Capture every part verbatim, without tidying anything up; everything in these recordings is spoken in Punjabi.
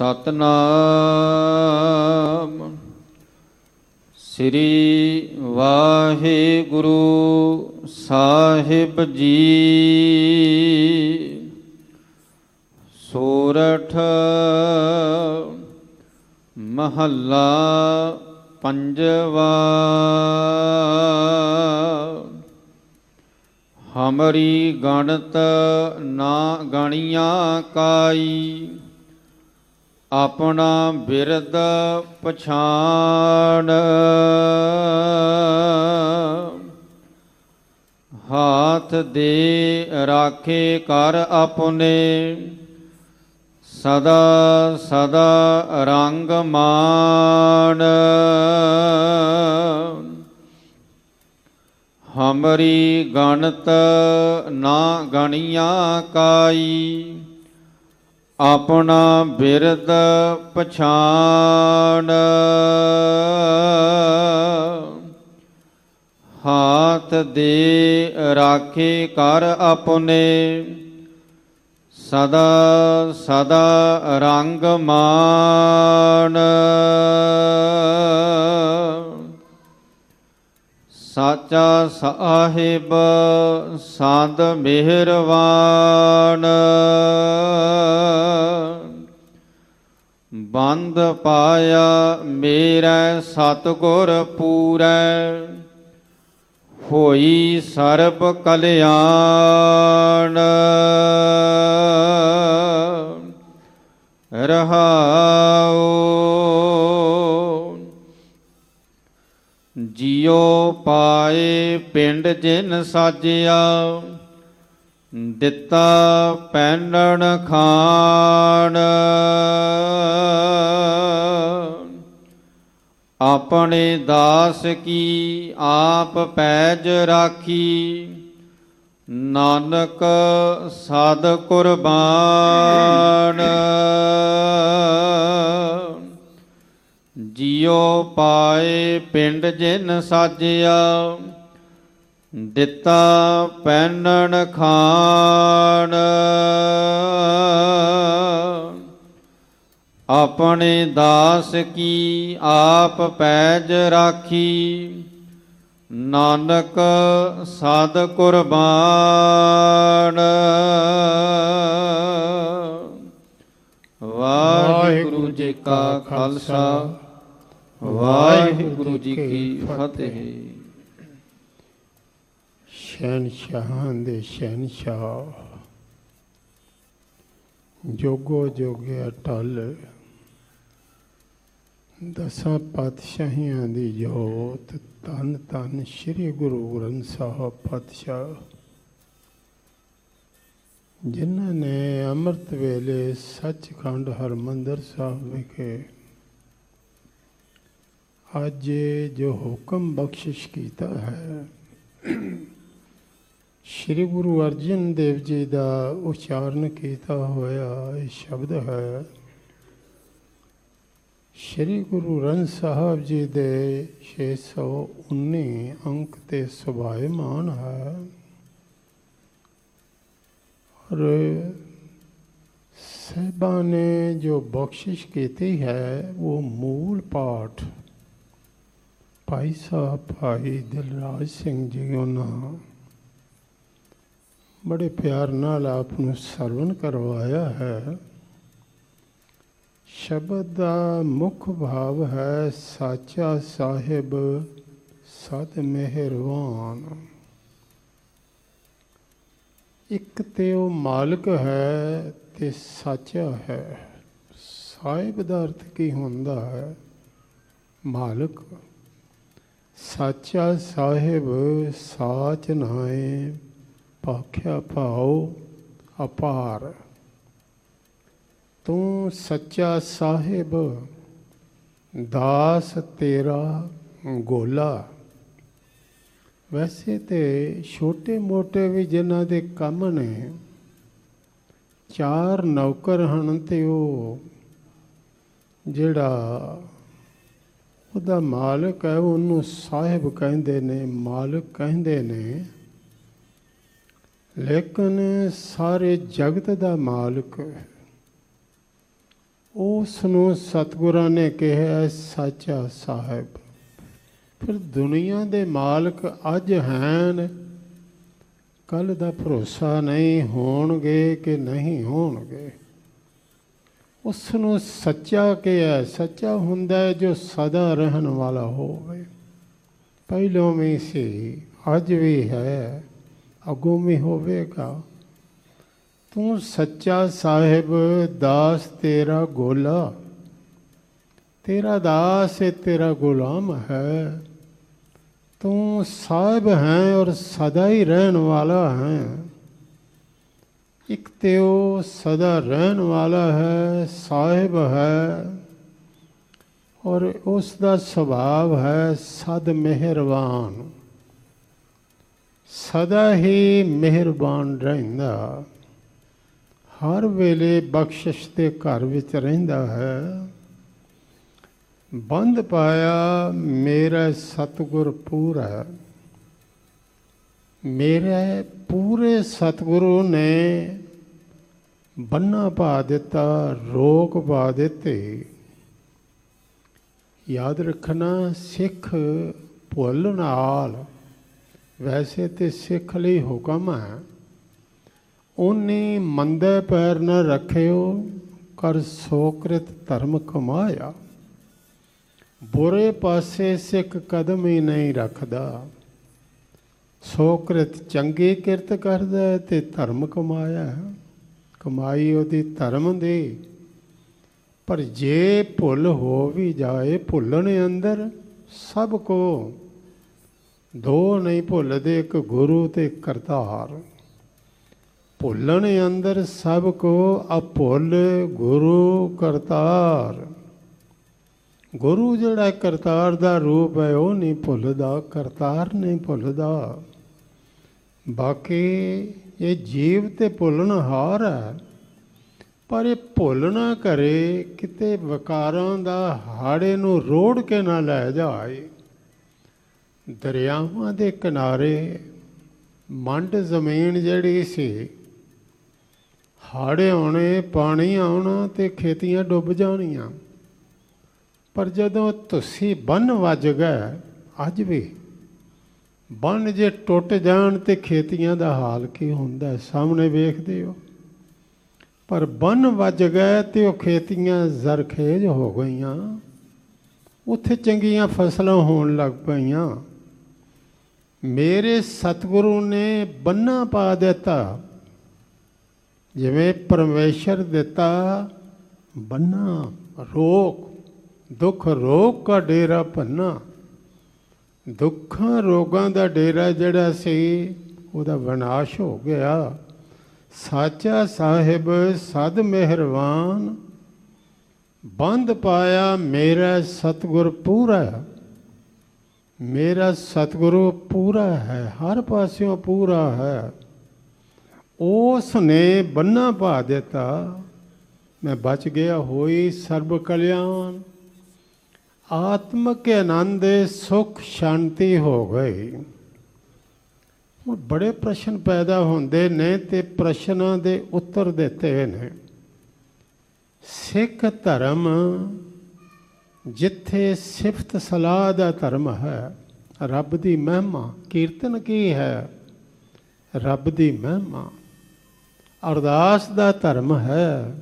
ਸਤਨਾਮ ਸ੍ਰੀ ਵਾਹਿਗੁਰੂ ਸਾਹਿਬ ਜੀ। ਸੋਰਠ ਮਹੱਲਾ ਪੰਜਵਾ। ਹਮਰੀ ਗਣਤ ਨਾ ਗਣੀਆਂ ਕਾਈ, ਆਪਣਾ ਬਿਰਦ ਪਛਾਣ। ਹਾਥ ਦੇ ਰਾਖੇ ਕਰ ਆਪਣੇ, ਸਦਾ ਸਦਾ ਰੰਗ ਮਾਣ। ਹਮਰੀ ਗਣਤ ਨਾ ਗਣੀਆਂ ਕਾਈ, ਆਪਣਾ ਬਿਰਦ ਪਛਾਣ। ਹਾਥ ਦੇ ਰਾਖੇ ਕਰ ਆਪਣੇ, ਸਦਾ ਸਦਾ ਰੰਗ ਮਾਣ। ਸਾਚਾ ਸਾਹਿਬ ਸੰਤ ਮਿਹਰਵਾਨ, ਬੰਦ ਪਾਇਆ ਮੇਰੇ ਸਤਿਗੁਰ ਪੂਰੈ, ਹੋਈ ਸਰਬ ਕਲਿਆਣ। ਰਹਾਉ ਜਿਉ ਪਾਏ ਪਿੰਡ ਜਿਨ ਸਾਜਿਆ, ਦਿੱਤਾ ਪਹਿਨਣ ਖਾਣ। ਆਪਣੇ ਦਾਸ ਕੀ ਆਪ ਪੈਜ ਰਾਖੀ, ਨਾਨਕ ਸਦ ਕੁਰਬਾਨ। ਜਿਉ ਪਾਏ ਪਿੰਡ ਜਿਨ ਸਾਜਿਆ, ਦਿੱਤਾ ਪਹਿਨਣ ਖਾਣ। ਆਪਣੇ ਦਾਸ ਕੀ ਆਪ ਪੈਜ ਰਾਖੀ, ਨਾਨਕ ਸਦ ਕੁਰਬਾਨ। ਵਾਹਿਗੁਰੂ ਜੀ ਕਾ ਖਾਲਸਾ, ਵਾਹਿਗੁਰੂ ਜੀ ਕੀ ਫਤਿਹ। ਸ਼ਹਿਨਸ਼ਾਹਾਂ ਦੇ ਸ਼ਹਿਨਸ਼ਾਹ, ਜੋਗੋ ਜੋਗੇ ਅਟਲ, ਦਸਾਂ ਪਾਤਸ਼ਾਹੀਆਂ ਦੀ ਜੋਤ, ਧੰਨ ਧੰਨ ਸ਼੍ਰੀ ਗੁਰੂ ਗ੍ਰੰਥ ਸਾਹਿਬ ਪਾਤਸ਼ਾਹ, ਜਿਨ੍ਹਾਂ ਨੇ ਅੰਮ੍ਰਿਤ ਵੇਲੇ ਸੱਚਖੰਡ ਹਰਿਮੰਦਰ ਸਾਹਿਬ ਵਿਖੇ ਅੱਜ ਜੋ ਹੁਕਮ ਬਖਸ਼ਿਸ਼ ਕੀਤਾ ਹੈ, ਸ਼੍ਰੀ ਗੁਰੂ ਅਰਜਨ ਦੇਵ ਜੀ ਦਾ ਉਚਾਰਨ ਕੀਤਾ ਹੋਇਆ ਇਹ ਸ਼ਬਦ ਹੈ। ਸ਼੍ਰੀ ਗੁਰੂ ਗ੍ਰੰਥ ਸਾਹਿਬ ਜੀ ਦੇ ਛੇ ਸੌ ਉੱਨੀ ਅੰਕ 'ਤੇ ਸੁਭਾਇਮਾਨ ਹੈ। ਔਰ ਸਾਹਿਬਾਂ ਨੇ ਜੋ ਬਖਸ਼ਿਸ਼ ਕੀਤੀ ਹੈ, ਉਹ ਮੂਲ ਪਾਠ ਭਾਈ ਸਾਹਿਬ ਭਾਈ ਦਿਲਰਾਜ ਸਿੰਘ ਜੀ ਉਹਨਾਂ ਬੜੇ ਪਿਆਰ ਨਾਲ ਆਪ ਨੂੰ ਸਰਵਣ ਕਰਵਾਇਆ ਹੈ। ਸ਼ਬਦ ਦਾ ਮੁੱਖ ਭਾਵ ਹੈ ਸਾਚਾ ਸਾਹਿਬ ਸਤ ਮਿਹਰਵਾਨ। ਇੱਕ ਤੇ ਉਹ ਮਾਲਕ ਹੈ ਤੇ ਸਾਚਾ ਹੈ। ਸਾਹਿਬ ਦਾ ਅਰਥ ਕੀ ਹੁੰਦਾ ਹੈ? ਮਾਲਕ। ਸਾਚਾ ਸਾਹਿਬ ਸਾਚ ਨਾਏ, ਭਾਖਿਆ ਭਾਉ ਅਪਾਰ। ਤੂੰ ਸੱਚਾ ਸਾਹਿਬ, ਦਾਸ ਤੇਰਾ ਗੋਲਾ। ਵੈਸੇ ਤੇ ਛੋਟੇ ਮੋਟੇ ਵੀ ਜਿਨ੍ਹਾਂ ਦੇ ਕੰਮ ਨੇ, ਚਾਰ ਨੌਕਰ ਹਨ ਤੇ ਉਹ ਜਿਹੜਾ ਉਹਦਾ ਮਾਲਕ ਹੈ ਉਹਨੂੰ ਸਾਹਿਬ ਕਹਿੰਦੇ ਨੇ, ਮਾਲਕ ਕਹਿੰਦੇ ਨੇ। ਲੇਕਿਨ ਸਾਰੇ ਜਗਤ ਦਾ ਮਾਲਕ ਉਸ ਨੂੰ ਸਤਿਗੁਰਾਂ ਨੇ ਕਿਹਾ ਸਾਚਾ ਸਾਹਿਬ। ਫਿਰ ਦੁਨੀਆ ਦੇ ਮਾਲਕ ਅੱਜ ਹਨ, ਕੱਲ੍ਹ ਦਾ ਭਰੋਸਾ ਨਹੀਂ, ਹੋਣਗੇ ਕਿ ਨਹੀਂ ਹੋਣਗੇ। ਉਸ ਨੂੰ ਸੱਚਾ ਕਿਹਾ। ਸੱਚਾ ਹੁੰਦਾ ਹੈ ਜੋ ਸਦਾ ਰਹਿਣ ਵਾਲਾ ਹੋਵੇ। ਪਹਿਲੋਂ ਵੀ ਸੀ, ਅੱਜ ਵੀ ਹੈ, ਅੱਗੋਂ ਵੀ ਹੋਵੇਗਾ। ਤੂੰ ਸੱਚਾ ਸਾਹਿਬ, ਦਾਸ ਤੇਰਾ ਗੋਲਾ, ਤੇਰਾ ਦਾਸ ਹੈ, ਤੇਰਾ ਗੁਲਾਮ ਹੈ। ਤੂੰ ਸਾਹਿਬ ਹੈ ਔਰ ਸਦਾ ਹੀ ਰਹਿਣ ਵਾਲਾ ਹੈ। ਇੱਕ ਤੇ ਉਹ ਸਦਾ ਰਹਿਣ ਵਾਲਾ ਹੈ, ਸਾਹਿਬ ਹੈ, ਔਰ ਉਸ ਦਾ ਸੁਭਾਵ ਹੈ ਸਦ ਮਿਹਰਬਾਨ, ਸਦਾ ਹੀ ਮਿਹਰਬਾਨ ਰਹਿੰਦਾ, ਹਰ ਵੇਲੇ ਬਖਸ਼ਿਸ਼ ਦੇ ਘਰ ਵਿੱਚ ਰਹਿੰਦਾ ਹੈ। ਬੰਦ ਪਾਇਆ ਮੇਰਾ ਸਤਿਗੁਰ ਪੂਰਾ। ਮੇਰੇ ਪੂਰੇ ਸਤਿਗੁਰੂ ਨੇ ਬੰਨਾ ਪਾ ਦਿੱਤਾ, ਰੋਕ ਪਾ ਦਿੱਤੇ। ਯਾਦ ਰੱਖਣਾ, ਸਿੱਖ ਭੁੱਲ ਨਾਲ, ਵੈਸੇ ਤੇ ਸਿੱਖ ਲਈ ਹੁਕਮ ਹੈ, ਉਹਨੇ ਮੰਦੇ ਪੈਰ ਨਾ ਰੱਖਿਓ, ਕਰ ਸੋਕ੍ਰਿਤ ਧਰਮ ਕਮਾਇਆ। ਬੁਰੇ ਪਾਸੇ ਸਿੱਖ ਕਦਮ ਹੀ ਨਹੀਂ ਰੱਖਦਾ। ਸੋਕ੍ਰਿਤ ਚੰਗੀ ਕਿਰਤ ਕਰਦਾ ਤੇ ਧਰਮ ਕਮਾਇਆ, ਕਮਾਈ ਉਹਦੀ ਧਰਮ ਦੀ। ਪਰ ਜੇ ਭੁੱਲ ਹੋ ਵੀ ਜਾਏ, ਭੁੱਲਣ ਅੰਦਰ ਸਭ ਕੋ ਦੋ ਨਹੀਂ ਭੁੱਲਦੇ, ਇੱਕ ਗੁਰੂ ਤੇ ਕਰਤਾਰ। ਭੁੱਲਣ ਅੰਦਰ ਸਭ ਕੋ ਅਭੁੱਲ ਗੁਰੂ ਕਰਤਾਰ। ਗੁਰੂ ਜਿਹੜਾ ਕਰਤਾਰ ਦਾ ਰੂਪ ਹੈ ਉਹ ਨਹੀਂ ਭੁੱਲਦਾ, ਕਰਤਾਰ ਨਹੀਂ ਭੁੱਲਦਾ। ਬਾਕੀ ਇਹ ਜੀਵ ਤੇ ਭੁੱਲਣਹਾਰ ਹੈ, ਪਰ ਇਹ ਭੁੱਲ ਨਾ ਕਰੇ, ਕਿਤੇ ਵਿਕਾਰਾਂ ਦਾ ਹਾੜੇ ਨੂੰ ਰੋੜ ਕੇ ਨਾ ਲੈ ਜਾਏ। ਦਰਿਆਵਾਂ ਦੇ ਕਿਨਾਰੇ ਮੰਡ ਜ਼ਮੀਨ ਜਿਹੜੀ ਸੀ, ਹਾੜੇ ਆਉਣੇ, ਪਾਣੀ ਆਉਣਾ ਤੇ ਖੇਤੀਆਂ ਡੁੱਬ ਜਾਣੀਆਂ। ਪਰ ਜਦੋਂ ਤੁਸੀਂ ਬੰਨ ਵੱਜ ਗਏ, ਅੱਜ ਵੀ ਬੰਨ ਜੇ ਟੁੱਟ ਜਾਣ ਤੇ ਖੇਤੀਆਂ ਦਾ ਹਾਲ ਕੀ ਹੁੰਦਾ, ਸਾਹਮਣੇ ਵੇਖਦੇ ਹੋ। ਪਰ ਬੰਨ ਵੱਜ ਗਏ ਤੇ ਉਹ ਖੇਤੀਆਂ ਜ਼ਰਖੇਜ਼ ਹੋ ਗਈਆਂ, ਉੱਥੇ ਚੰਗੀਆਂ ਫਸਲਾਂ ਹੋਣ ਲੱਗ ਪਈਆਂ। ਮੇਰੇ ਸਤਿਗੁਰੂ ਨੇ ਬੰਨਾ ਪਾ ਦਿੱਤਾ, ਜਿਵੇਂ ਪਰਮੇਸ਼ਰ ਦਿੱਤਾ ਬੰਨਾ, ਰੋਕ, ਦੁੱਖ ਰੋਗ ਕਾ ਡੇਰਾ ਭੰਨਾ। ਦੁੱਖਾਂ ਰੋਗਾਂ ਦਾ ਡੇਰਾ ਜਿਹੜਾ ਸੀ ਉਹਦਾ ਵਿਨਾਸ਼ ਹੋ ਗਿਆ। ਸਾਚਾ ਸਾਹਿਬ ਸਦ ਮਿਹਰਬਾਨ, ਬੰਦ ਪਾਇਆ ਮੇਰਾ ਸਤਿਗੁਰ ਪੂਰਾ। ਮੇਰਾ ਸਤਿਗੁਰੂ ਪੂਰਾ ਹੈ, ਹਰ ਪਾਸਿਓਂ ਪੂਰਾ ਹੈ। ਉਸ ਨੇ ਬੰਨਾ ਪਾ ਦਿੱਤਾ, ਮੈਂ ਬਚ ਗਿਆ, ਹੋਈ ਸਰਬ ਕਲਿਆਣ। ਆਤਮਕ ਆਨੰਦ, ਸੁਖ ਸ਼ਾਂਤੀ ਹੋ ਗਈ। ਹੁਣ ਬੜੇ ਪ੍ਰਸ਼ਨ ਪੈਦਾ ਹੁੰਦੇ ਨੇ ਤੇ ਪ੍ਰਸ਼ਨਾਂ ਦੇ ਉੱਤਰ ਦਿੱਤੇ ਨੇ। ਸਿੱਖ ਧਰਮ ਜਿੱਥੇ ਸਿਫਤ ਸਲਾਹ ਦਾ ਧਰਮ ਹੈ, ਰੱਬ ਦੀ ਮਹਿਮਾ, ਕੀਰਤਨ ਕੀ ਹੈ, ਰੱਬ ਦੀ ਮਹਿਮਾ, ਅਰਦਾਸ ਦਾ ਧਰਮ ਹੈ।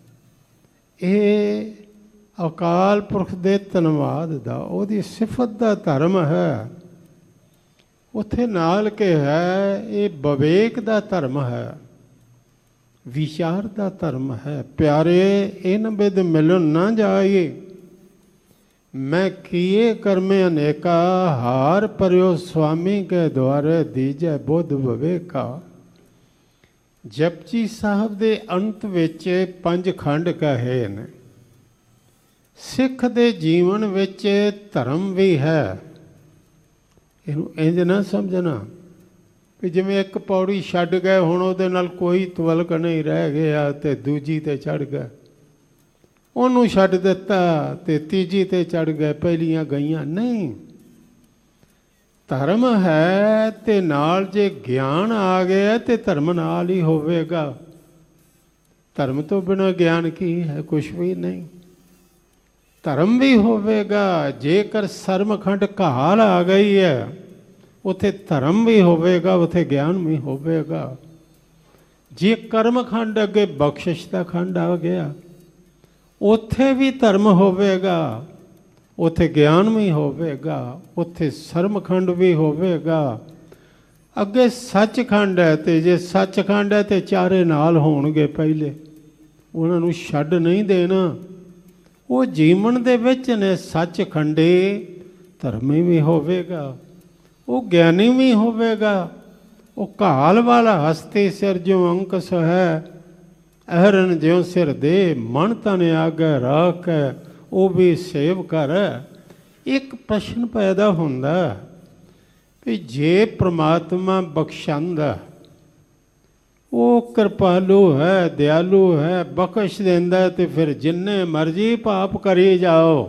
ਇਹ ਅਕਾਲ ਪੁਰਖ ਦੇ ਧੰਨਵਾਦ ਦਾ, ਉਹਦੀ ਸਿਫਤ ਦਾ ਧਰਮ ਹੈ। ਉੱਥੇ ਨਾਲ ਕੇ ਹੈ, ਇਹ ਵਿਵੇਕ ਦਾ ਧਰਮ ਹੈ, ਵਿਚਾਰ ਦਾ ਧਰਮ ਹੈ। ਪਿਆਰੇ ਇਨ ਬਿਦ ਮਿਲਣ ਨਾ ਜਾਈਏ, ਮੈਂ ਕੀਏ ਕਰਮੇ ਅਨੇਕਾ, ਹਾਰ ਪਰਿਓ ਸੁਆਮੀ ਕੇ ਦੁਆਰੇ ਦੀਜੈ ਬੁੱਧ ਵਿਵੇਕਾ। ਜਪਜੀ ਸਾਹਿਬ ਦੇ ਅੰਤ ਵਿੱਚ ਪੰਜ ਖੰਡ ਕਹੇ ਨੇ। ਸਿੱਖ ਦੇ ਜੀਵਨ ਵਿੱਚ ਧਰਮ ਵੀ ਹੈ। ਇਹਨੂੰ ਇੰਝ ਨਾ ਸਮਝਣਾ ਵੀ ਜਿਵੇਂ ਇੱਕ ਪੌੜੀ ਛੱਡ ਗਏ, ਹੁਣ ਉਹਦੇ ਨਾਲ ਕੋਈ ਤਵਲਕ ਨਹੀਂ ਰਹਿ ਗਿਆ ਤੇ ਦੂਜੀ ਤੇ ਚੜ੍ਹ ਗਏ, ਉਹਨੂੰ ਛੱਡ ਦਿੱਤਾ ਤੇ ਤੀਜੀ ਤੇ ਚੜ੍ਹ ਗਏ, ਪਹਿਲੀਆਂ ਗਈਆਂ ਨਹੀਂ। ਧਰਮ ਹੈ ਤੇ ਨਾਲ ਜੇ ਗਿਆਨ ਆ ਗਿਆ ਤੇ ਧਰਮ ਨਾਲ ਹੀ ਹੋਵੇਗਾ। ਧਰਮ ਤੋਂ ਬਿਨਾਂ ਗਿਆਨ ਕੀ ਹੈ? ਕੁਛ ਵੀ ਨਹੀਂ। ਧਰਮ ਵੀ ਹੋਵੇਗਾ, ਜੇਕਰ ਸਰਮਖੰਡ ਘਾਲ ਆ ਗਈ ਹੈ ਉੱਥੇ ਧਰਮ ਵੀ ਹੋਵੇਗਾ, ਉੱਥੇ ਗਿਆਨ ਵੀ ਹੋਵੇਗਾ। ਜੇ ਕਰਮਖੰਡ ਅੱਗੇ ਬਖਸ਼ਿਸ਼ ਦਾ ਖੰਡ ਆ ਗਿਆ, ਉੱਥੇ ਵੀ ਧਰਮ ਹੋਵੇਗਾ, ਉੱਥੇ ਗਿਆਨ ਵੀ ਹੋਵੇਗਾ, ਉੱਥੇ ਸਰਮਖੰਡ ਵੀ ਹੋਵੇਗਾ। ਅੱਗੇ ਸੱਚਖੰਡ ਹੈ, ਤੇ ਜੇ ਸੱਚਖੰਡ ਹੈ ਤੇ ਚਾਰੇ ਨਾਲ ਹੋਣਗੇ ਪਹਿਲੇ, ਉਹਨਾਂ ਨੂੰ ਛੱਡ ਨਹੀਂ ਦੇਣਾ। ਉਹ ਜੀਵਨ ਦੇ ਵਿੱਚ ਨੇ ਸੱਚਖੰਡੇ, ਧਰਮੀ ਵੀ ਹੋਵੇਗਾ, ਉਹ ਗਿਆਨੀ ਵੀ ਹੋਵੇਗਾ। ਉਹ ਘਾਲ ਵਾਲਾ ਹਸਤੀ ਸਿਰ ਜਿਉ ਅੰਕਸ ਹੈ, ਅਹਰਨ ਜਿਉ ਸਿਰ ਦੇ, ਮਨ ਤਨ ਆਗੇ ਰਾਖ ਹੈ, ਉਹ ਵੀ ਸੇਵ ਕਰ। ਇੱਕ ਪ੍ਰਸ਼ਨ ਪੈਦਾ ਹੁੰਦਾ ਵੀ ਜੇ ਪ੍ਰਮਾਤਮਾ ਬਖਸ਼ਾਉਂਦਾ, ਉਹ ਕਿਰਪਾਲੂ ਹੈ, ਦਿਆਲੂ ਹੈ, ਬਖਸ਼ ਦਿੰਦਾ, ਤੇ ਫਿਰ ਜਿੰਨੇ ਮਰਜ਼ੀ ਪਾਪ ਕਰੀ ਜਾਓ।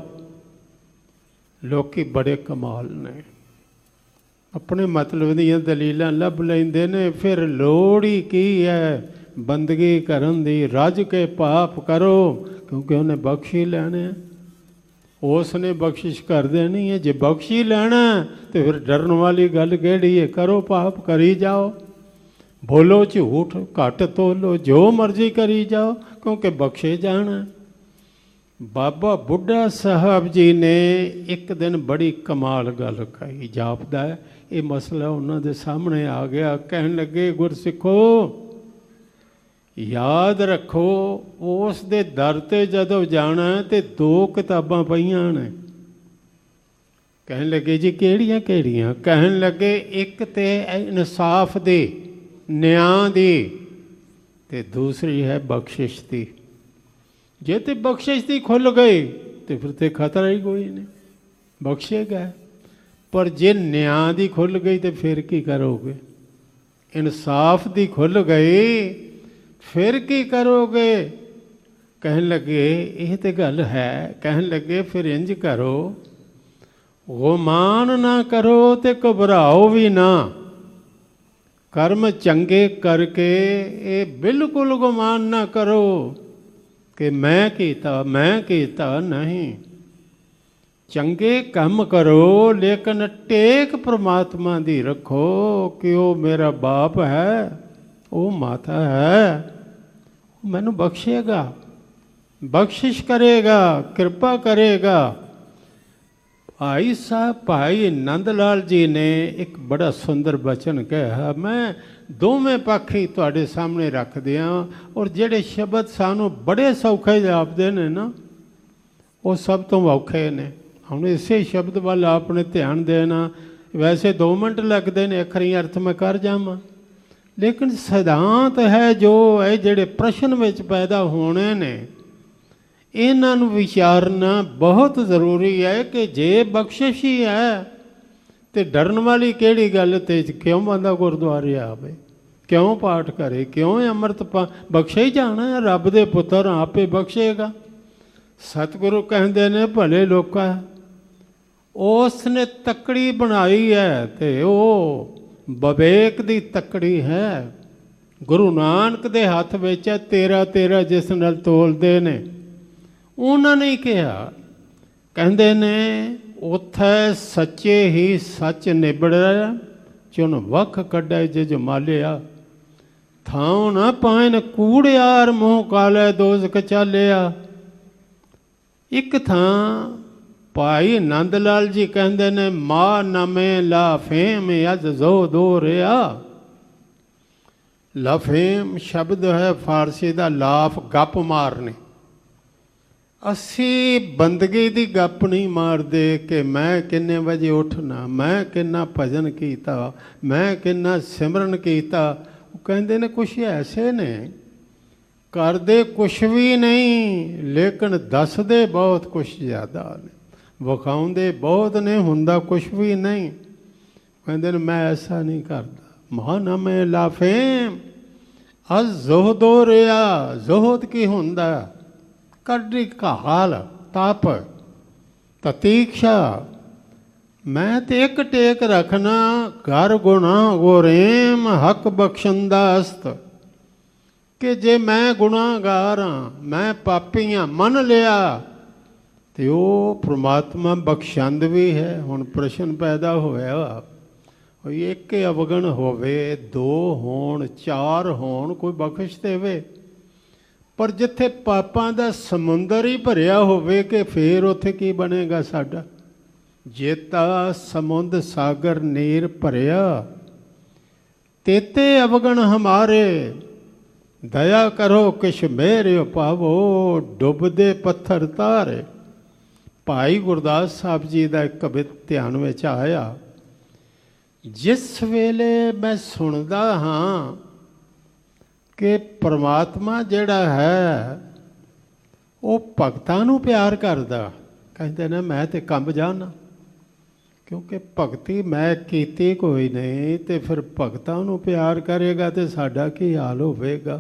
ਲੋਕੀ ਬੜੇ ਕਮਾਲ ਨੇ, ਆਪਣੇ ਮਤਲਬ ਦੀਆਂ ਦਲੀਲਾਂ ਲੱਭ ਲੈਂਦੇ ਨੇ। ਫਿਰ ਲੋੜ ਹੀ ਕੀ ਹੈ ਬੰਦਗੀ ਕਰਨ ਦੀ? ਰੱਜ ਕੇ ਪਾਪ ਕਰੋ, ਕਿਉਂਕਿ ਉਹਨੇ ਬਖਸ਼ ਹੀ ਲੈਣੇ। ਉਸ ਨੇ ਬਖਸ਼ਿਸ਼ ਕਰ ਦੇਣੀ ਹੈ। ਜੇ ਬਖਸ਼ ਹੀ ਲੈਣਾ ਤੇ ਫਿਰ ਡਰਨ ਵਾਲੀ ਗੱਲ ਕਿਹੜੀ ਹੈ? ਕਰੋ ਪਾਪ, ਕਰੀ ਜਾਓ, ਬੋਲੋ ਝੂਠ, ਘੱਟ ਤੋਲੋ, ਜੋ ਮਰਜ਼ੀ ਕਰੀ ਜਾਓ, ਕਿਉਂਕਿ ਬਖਸ਼ੇ ਜਾਣਾ। ਬਾਬਾ ਬੁੱਢਾ ਸਾਹਿਬ ਜੀ ਨੇ ਇੱਕ ਦਿਨ ਬੜੀ ਕਮਾਲ ਗੱਲ ਕਹੀ, ਜਾਪਦਾ ਹੈ ਇਹ ਮਸਲਾ ਉਹਨਾਂ ਦੇ ਸਾਹਮਣੇ ਆ ਗਿਆ। ਕਹਿਣ ਲੱਗੇ, ਗੁਰਸਿੱਖੋ ਯਾਦ ਰੱਖੋ, ਉਸ ਦੇ ਦਰ 'ਤੇ ਜਦੋਂ ਜਾਣਾ ਤੇ ਦੋ ਕਿਤਾਬਾਂ ਪਈਆਂ ਨੇ। ਕਹਿਣ ਲੱਗੇ, ਜੀ ਕਿਹੜੀਆਂ ਕਿਹੜੀਆਂ? ਕਹਿਣ ਲੱਗੇ, ਇੱਕ ਤੇ ਇਨਸਾਫ ਦੀ, ਨਿਆਂ ਦੀ, ਤੇ ਦੂਸਰੀ ਹੈ ਬਖਸ਼ਿਸ਼ ਦੀ। ਜੇ ਤੇ ਬਖਸ਼ਿਸ਼ ਦੀ ਖੁੱਲ੍ਹ ਗਈ ਤੇ ਫਿਰ ਤੇ ਖਤਰਾ ਹੀ ਕੋਈ ਨਹੀਂ, ਬਖਸ਼ੇਗਾ। ਪਰ ਜੇ ਨਿਆਂ ਦੀ ਖੁੱਲ੍ਹ ਗਈ ਤੇ ਫਿਰ ਕੀ ਕਰੋਗੇ? ਇਨਸਾਫ ਦੀ ਖੁੱਲ੍ਹ ਗਈ ਫਿਰ ਕੀ ਕਰੋਗੇ? ਕਹਿਣ ਲੱਗੇ, ਇਹ ਤੇ ਗੱਲ ਹੈ। ਕਹਿਣ ਲੱਗੇ, ਫਿਰ ਇੰਝ ਕਰੋ, ਗੁਮਾਨ ਨਾ ਕਰੋ ਤੇ ਘਬਰਾਓ ਵੀ ਨਾ। ਕਰਮ ਚੰਗੇ ਕਰਕੇ ਇਹ ਬਿਲਕੁਲ ਗੁਮਾਨ ਨਾ ਕਰੋ ਕਿ ਮੈਂ ਕੀਤਾ, ਮੈਂ ਕੀਤਾ ਨਹੀਂ। ਚੰਗੇ ਕੰਮ ਕਰੋ, ਲੇਕਿਨ ਟੇਕ ਪ੍ਰਮਾਤਮਾ ਦੀ ਰੱਖੋ ਕਿ ਉਹ ਮੇਰਾ ਬਾਪ ਹੈ, ਉਹ ਮਾਤਾ ਹੈ, ਉਹ ਮੈਨੂੰ ਬਖਸ਼ੇਗਾ, ਬਖਸ਼ਿਸ਼ ਕਰੇਗਾ, ਕਿਰਪਾ ਕਰੇਗਾ। ਭਾਈ ਸਾਹਿਬ ਭਾਈ ਨੰਦ ਲਾਲ ਜੀ ਨੇ ਇੱਕ ਬੜਾ ਸੁੰਦਰ ਬਚਨ ਕਿਹਾ, ਮੈਂ ਦੋਵੇਂ ਪੱਖ ਹੀ ਤੁਹਾਡੇ ਸਾਹਮਣੇ ਰੱਖਦੇ ਹਾਂ। ਔਰ ਜਿਹੜੇ ਸ਼ਬਦ ਸਾਨੂੰ ਬੜੇ ਸੌਖੇ ਜਾਪਦੇ ਨੇ ਨਾ, ਉਹ ਸਭ ਤੋਂ ਔਖੇ ਨੇ। ਹੁਣ ਇਸੇ ਸ਼ਬਦ ਵੱਲ ਆਪਣੇ ਧਿਆਨ ਦੇਣਾ, ਵੈਸੇ ਦੋ ਮਿੰਟ ਲੱਗਦੇ ਨੇ, ਅੱਖਰੀ ਅਰਥ ਮੈਂ ਕਰ ਜਾਵਾਂ, ਲੇਕਿਨ ਸਿਧਾਂਤ ਹੈ ਜੋ ਇਹ ਜਿਹੜੇ ਪ੍ਰਸ਼ਨ ਵਿੱਚ ਪੈਦਾ ਹੋਣੇ ਨੇ, ਇਹਨਾਂ ਨੂੰ ਵਿਚਾਰਨਾ ਬਹੁਤ ਜ਼ਰੂਰੀ ਹੈ ਕਿ ਜੇ ਬਖਸ਼ਿਸ਼ ਹੀ ਹੈ ਤੇ ਡਰਨ ਵਾਲੀ ਕਿਹੜੀ ਗੱਲ? ਤੇ ਕਿਉਂ ਬੰਦਾ ਗੁਰਦੁਆਰੇ ਆਵੇ, ਕਿਉਂ ਪਾਠ ਕਰੇ, ਕਿਉਂ ਅੰਮ੍ਰਿਤ ਪਾ? ਬਖਸ਼ੇ ਹੀ ਜਾਣਾ ਹੈ, ਰੱਬ ਦੇ ਪੁੱਤਰ ਆਪੇ ਬਖਸ਼ੇਗਾ। ਸਤਿਗੁਰੂ ਕਹਿੰਦੇ ਨੇ, ਭਲੇ ਲੋਕਾਂ ਉਸ ਨੇ ਤੱਕੜੀ ਬਣਾਈ ਹੈ ਤੇ ਉਹ ਵਿਵੇਕ ਦੀ ਤੱਕੜੀ ਹੈ। ਗੁਰੂ ਨਾਨਕ ਦੇ ਹੱਥ ਵਿੱਚ ਹੈ ਤੇਰਾ ਤੇਰਾ, ਜਿਸ ਨਾਲ ਤੋਲਦੇ ਨੇ। ਉਹਨਾਂ ਨੇ ਕਿਹਾ, ਕਹਿੰਦੇ ਨੇ, ਉੱਥੇ ਸੱਚੇ ਹੀ ਸੱਚ ਨਿਬੜਿਆ, ਚੁਣ ਵੱਖ ਕੱਢੇ ਜੇ ਜਮਾਲਿਆ। ਥਾਉ ਨਾ ਪਾਇਨ ਕੂੜਿਆਰ, ਮੂੰਹ ਕਾਲੇ ਦੋਜ਼ਖ ਚਾਲਿਆ। ਇੱਕ ਥਾਂ ਭਾਈ ਨੰਦ ਲਾਲ ਜੀ ਕਹਿੰਦੇ ਨੇ, ਮਾ ਨਵੇਂ ਲਾ ਫੇਮ ਅਜ ਜ਼ੋ ਦੋ ਰਿਆ। ਲਾਫੇਮ ਸ਼ਬਦ ਹੈ ਫਾਰਸੀ ਦਾ, ਲਾਫ ਗੱਪ ਮਾਰਨੇ। ਅਸੀਂ ਬੰਦਗੀ ਦੀ ਗੱਪ ਨਹੀਂ ਮਾਰਦੇ ਕਿ ਮੈਂ ਕਿੰਨੇ ਵਜੇ ਉੱਠਣਾ, ਮੈਂ ਕਿੰਨਾ ਭਜਨ ਕੀਤਾ, ਮੈਂ ਕਿੰਨਾ ਸਿਮਰਨ ਕੀਤਾ। ਉਹ ਕਹਿੰਦੇ ਨੇ ਕੁਛ ਐਸੇ ਨੇ ਕਰਦੇ ਕੁਛ ਵੀ ਨਹੀਂ, ਲੇਕਿਨ ਦੱਸਦੇ ਬਹੁਤ ਕੁਛ ਜ਼ਿਆਦਾ ਨੇ, ਵਿਖਾਉਂਦੇ ਬਹੁਤ ਨੇ, ਹੁੰਦਾ ਕੁਛ ਵੀ ਨਹੀਂ। ਕਹਿੰਦੇ ਨੇ ਮੈਂ ਐਸਾ ਨਹੀਂ ਕਰਦਾ। ਮਹਾਨਾਮੇ ਲਾਫੇਮ ਅਜ ਜ਼ੋਹਦੋ ਰਿਆ। ਜ਼ੋਹਦ ਕੀ ਹੁੰਦਾ? ਕੱਢੀ ਘਾਲ, ਤਪ, ਤਤੀਕਸ਼ਾ। ਮੈਂ ਤੇ ਇੱਕ ਟੇਕ ਰੱਖਣਾ, ਘਰ ਗੁਣਾ ਗੋਰੇਮ ਹੱਕ ਬਖਸ਼ੰਦਾ ਅਸਤ। ਕਿ ਜੇ ਮੈਂ ਗੁਨਾਹਗਾਰ ਹਾਂ, ਮੈਂ ਪਾਪੀ ਹਾਂ, ਮੰਨ ਲਿਆ, ਤੇ ਉਹ ਪ੍ਰਮਾਤਮਾ ਬਖਸ਼ੰਦ ਵੀ ਹੈ। ਹੁਣ ਪ੍ਰਸ਼ਨ ਪੈਦਾ ਹੋਇਆ, ਕੋਈ ਇੱਕ ਅਵਗਣ ਹੋਵੇ, ਦੋ ਹੋਣ, ਚਾਰ ਹੋਣ, ਕੋਈ ਬਖਸ਼ ਦੇਵੇ। ਪਰ ਜਿੱਥੇ ਪਾਪਾਂ ਦਾ ਸਮੁੰਦਰ ਹੀ ਭਰਿਆ ਹੋਵੇ, ਕਿ ਫੇਰ ਉੱਥੇ ਕੀ ਬਣੇਗਾ ਸਾਡਾ? ਜੇਤਾ ਸਮੁੰਦ ਸਾਗਰ ਨੀਰ ਭਰਿਆ, ਤੇਤੇ ਅਵਗਣ ਹਮਾਰੇ, ਦਇਆ ਕਰੋ ਕਿਛ ਮੇਰਿਓ ਪਾਵੋ, ਡੁੱਬਦੇ ਪੱਥਰ ਤਾਰੇ। ਭਾਈ ਗੁਰਦਾਸ ਸਾਹਿਬ ਜੀ ਦਾ ਇੱਕ ਕਵਿਤ ਧਿਆਨ ਵਿੱਚ ਆਇਆ, ਜਿਸ ਵੇਲੇ ਮੈਂ ਸੁਣਦਾ ਹਾਂ ਕਿ ਪਰਮਾਤਮਾ ਜਿਹੜਾ ਹੈ ਉਹ ਭਗਤਾਂ ਨੂੰ ਪਿਆਰ ਕਰਦਾ, ਕਹਿੰਦੇ ਨੇ ਮੈਂ ਤੇ ਕੰਬ ਜਾਣਾ, ਕਿਉਂਕਿ ਭਗਤੀ ਮੈਂ ਕੀਤੀ ਕੋਈ ਨਹੀਂ, ਤੇ ਫਿਰ ਭਗਤਾਂ ਨੂੰ ਪਿਆਰ ਕਰੇਗਾ ਤੇ ਸਾਡਾ ਕੀ ਹਾਲ ਹੋਵੇਗਾ।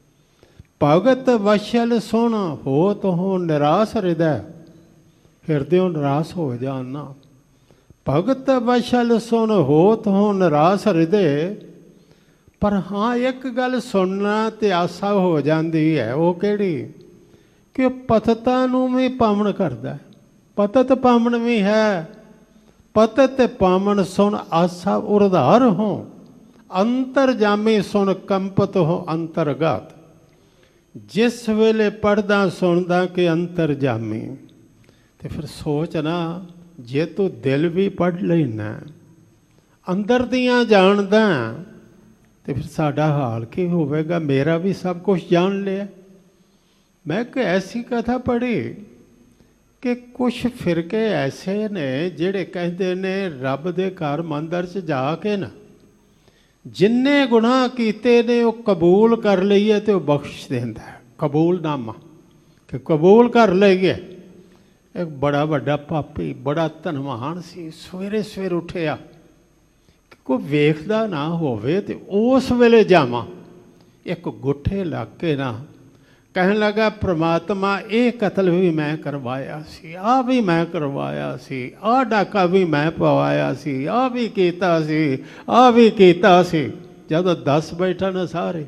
ਭਗਤ ਵਸ਼ਲ ਸੁਣ ਹੋਤ ਹੋ ਨਿਰਾਸ ਹਿਰਦੈ, ਹਿਰਦਿਓਂ ਨਿਰਾਸ ਹੋ ਜਾਣਾ। ਭਗਤ ਵਸ਼ਲ ਸੁਣ ਹੋਤ ਹੋ ਨਿਰਾਸ ਹਿਰਦੇ। ਪਰ ਹਾਂ ਇੱਕ ਗੱਲ ਸੁਣਨਾ ਤੇ ਆਸਾ ਹੋ ਜਾਂਦੀ ਹੈ, ਉਹ ਕਿਹੜੀ? ਕਿ ਉਹ ਪਤਤਾਂ ਨੂੰ ਵੀ ਪਾਵਨ ਕਰਦਾ। ਪਤਤ ਪਾਵਨ ਵੀ ਹੈ। ਪਤਤ ਪਾਵਨ ਸੁਣ ਆਸਾ ਉਰਧਾਰ ਹੋ, ਅੰਤਰ ਜਾਮੀ ਸੁਣ ਕੰਪਤ ਹੋ ਅੰਤਰਗਤ। ਜਿਸ ਵੇਲੇ ਪੜ੍ਹਦਾ ਸੁਣਦਾ ਕਿ ਅੰਤਰ ਜਾਮੀ, ਤੇ ਫਿਰ ਸੋਚ ਨਾ, ਜੇ ਤੂੰ ਦਿਲ ਵੀ ਪੜ੍ਹ ਲੈਣਾ, ਅੰਦਰ ਦੀਆਂ ਜਾਣਦਾ, ਤੇ ਫਿਰ ਸਾਡਾ ਹਾਲ ਕੀ ਹੋਵੇਗਾ? ਮੇਰਾ ਵੀ ਸਭ ਕੁਝ ਜਾਣ ਲਿਆ। ਮੈਂ ਇੱਕ ਐਸੀ ਕਥਾ ਪੜ੍ਹੀ ਕਿ ਕੁਛ ਫਿਰਕੇ ਐਸੇ ਨੇ ਜਿਹੜੇ ਕਹਿੰਦੇ ਨੇ ਰੱਬ ਦੇ ਘਰ ਮੰਦਰ 'ਚ ਜਾ ਕੇ ਨਾ ਜਿੰਨੇ ਗੁਨਾਹ ਕੀਤੇ ਨੇ ਉਹ ਕਬੂਲ ਕਰ ਲਈਏ ਤੇ ਉਹ ਬਖਸ਼ ਦਿੰਦਾ। ਕਬੂਲਨਾਮਾ ਕਿ ਕਬੂਲ ਕਰ ਲਈਏ। ਇੱਕ ਬੜਾ ਵੱਡਾ ਪਾਪੀ, ਬੜਾ ਧਨਵਾਨ ਸੀ, ਸਵੇਰੇ ਸਵੇਰ ਉੱਠਿਆ, ਕੋਈ ਵੇਖਦਾ ਨਾ ਹੋਵੇ ਤੇ ਉਸ ਵੇਲੇ ਜਾਵਾਂ। ਇੱਕ ਗੁੱਠੇ ਲੱਗ ਕੇ ਨਾ ਕਹਿਣ ਲੱਗਾ, ਪ੍ਰਮਾਤਮਾ ਇਹ ਕਤਲ ਵੀ ਮੈਂ ਕਰਵਾਇਆ ਸੀ, ਆਹ ਵੀ ਮੈਂ ਕਰਵਾਇਆ ਸੀ, ਆਹ ਡਾਕਾ ਵੀ ਮੈਂ ਪਵਾਇਆ ਸੀ, ਆਹ ਵੀ ਕੀਤਾ ਸੀ, ਆਹ ਵੀ ਕੀਤਾ ਸੀ। ਜਦੋਂ ਦਸ ਬੈਠਾ ਨਾ ਸਾਰੇ,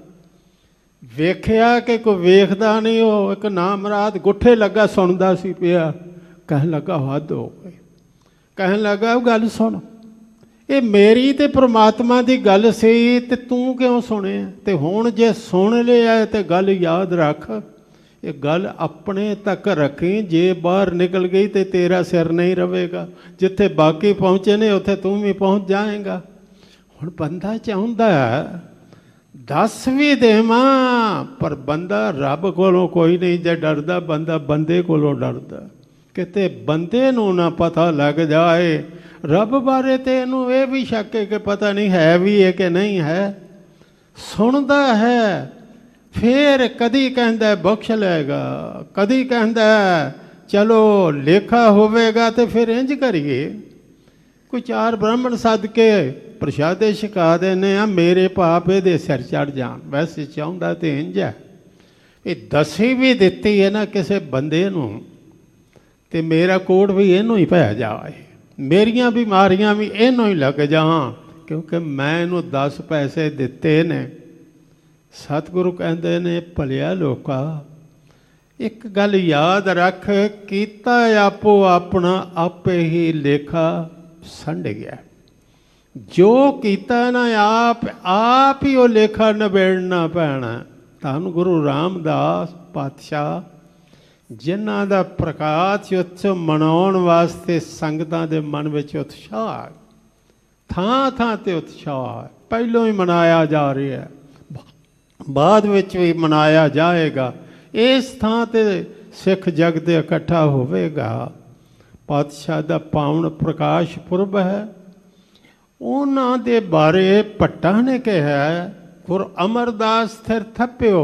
ਵੇਖਿਆ ਕਿ ਕੋਈ ਵੇਖਦਾ ਨਹੀਂ, ਉਹ ਇੱਕ ਨਾਮਰਾਦ ਗੁੱਠੇ ਲੱਗਾ ਸੁਣਦਾ ਸੀ ਪਿਆ। ਕਹਿਣ ਲੱਗਾ ਹੱਦ ਹੋ ਗਈ। ਕਹਿਣ ਲੱਗਾ ਉਹ ਗੱਲ ਸੁਣ, ਇਹ ਮੇਰੀ ਤੇ ਪ੍ਰਮਾਤਮਾ ਦੀ ਗੱਲ ਸੀ ਤੇ ਤੂੰ ਕਿਉਂ ਸੁਣਿਆ? ਤੇ ਹੁਣ ਜੇ ਸੁਣ ਲਿਆ ਤੇ ਗੱਲ ਯਾਦ ਰੱਖ, ਇਹ ਗੱਲ ਆਪਣੇ ਤੱਕ ਰੱਖੀ। ਜੇ ਬਾਹਰ ਨਿਕਲ ਗਈ ਤੇ ਤੇਰਾ ਸਿਰ ਨਹੀਂ ਰਵੇਗਾ। ਜਿੱਥੇ ਬਾਕੀ ਪਹੁੰਚੇ ਨੇ ਉੱਥੇ ਤੂੰ ਵੀ ਪਹੁੰਚ ਜਾਏਗਾ। ਹੁਣ ਬੰਦਾ ਚਾਹੁੰਦਾ ਦੱਸ ਵੀ ਦੇਵਾਂ, ਪਰ ਬੰਦਾ ਰੱਬ ਕੋਲੋਂ ਕੋਈ ਨਹੀਂ ਜੇ ਡਰਦਾ, ਬੰਦਾ ਬੰਦੇ ਕੋਲੋਂ ਡਰਦਾ। ਕਿਤੇ ਬੰਦੇ ਨੂੰ ਨਾ ਪਤਾ ਲੱਗ ਜਾਏ ਰੱਬ ਬਾਰੇ, ਤੇ ਇਹਨੂੰ ਇਹ ਵੀ ਸ਼ੱਕ ਹੈ ਕਿ ਪਤਾ ਨਹੀਂ ਹੈ ਵੀ ਹੈ ਕਿ ਨਹੀਂ ਹੈ। ਸੁਣਦਾ ਹੈ, ਫਿਰ ਕਦੀ ਕਹਿੰਦਾ ਬਖਸ਼ ਲਏਗਾ, ਕਦੀ ਕਹਿੰਦਾ ਚਲੋ ਲੇਖਾ ਹੋਵੇਗਾ ਤੇ ਫਿਰ ਇੰਝ ਕਰੀਏ। ਕੋਈ ਚਾਰ ਬ੍ਰਾਹਮਣ ਸੱਦ ਕੇ ਪ੍ਰਸ਼ਾਦੇ ਛਕਾ ਦੇਣੇ ਆ, ਮੇਰੇ ਪਾਪ ਇਹਦੇ ਸਿਰ ਚੜ ਜਾਣ। ਵੈਸੇ ਚਾਹੁੰਦਾ ਤੇ ਇੰਝ ਹੈ, ਇਹ ਦਸੀ ਵੀ ਦਿੱਤੀ ਹੈ ਨਾ ਕਿਸੇ ਬੰਦੇ ਨੂੰ, ਤੇ ਮੇਰਾ ਕੋਡ ਵੀ ਇਹਨੂੰ ਹੀ ਪੈ ਜਾਏ, ਮੇਰੀਆਂ ਬਿਮਾਰੀਆਂ ਵੀ ਇਹਨੂੰ ਹੀ ਲੱਗ ਜਾਣ, ਕਿਉਂਕਿ ਮੈਂ ਇਹਨੂੰ ਦਸ ਪੈਸੇ ਦਿੱਤੇ ਨੇ। ਸਤਿਗੁਰੂ ਕਹਿੰਦੇ ਨੇ, ਭਲਿਆ ਲੋਕਾ ਇੱਕ ਗੱਲ ਯਾਦ ਰੱਖ, ਕੀਤਾ ਆਪੋ ਆਪਣਾ ਆਪੇ ਹੀ ਲੇਖਾ ਸੰਡ ਗਿਆ। ਜੋ ਕੀਤਾ ਨਾ ਆਪ ਆਪ ਹੀ ਉਹ ਲੇਖਾ ਨਿਬੇੜਨਾ ਪੈਣਾ। ਧੰਨ ਗੁਰੂ ਰਾਮਦਾਸ ਪਾਤਸ਼ਾਹ, ਜਿਨ੍ਹਾਂ ਦਾ ਪ੍ਰਕਾਸ਼ ਉਤਸਵ ਮਨਾਉਣ ਵਾਸਤੇ ਸੰਗਤਾਂ ਦੇ ਮਨ ਵਿੱਚ ਉਤਸ਼ਾਹ, ਥਾਂ ਥਾਂ 'ਤੇ ਉਤਸ਼ਾਹ ਪਹਿਲੋਂ ਹੀ ਮਨਾਇਆ ਜਾ ਰਿਹਾ, ਬਾਅਦ ਵਿੱਚ ਵੀ ਮਨਾਇਆ ਜਾਏਗਾ। ਇਸ ਥਾਂ 'ਤੇ ਸਿੱਖ ਜਗਤ ਇਕੱਠਾ ਹੋਵੇਗਾ। ਪਾਤਸ਼ਾਹ ਦਾ ਪਾਵਨ ਪ੍ਰਕਾਸ਼ ਪੁਰਬ ਹੈ। ਉਹਨਾਂ ਦੇ ਬਾਰੇ ਭੱਟਾਂ ਨੇ ਕਿਹਾ, ਗੁਰ ਅਮਰਦਾਸ ਥਿਰ ਥੱਪਿਓ,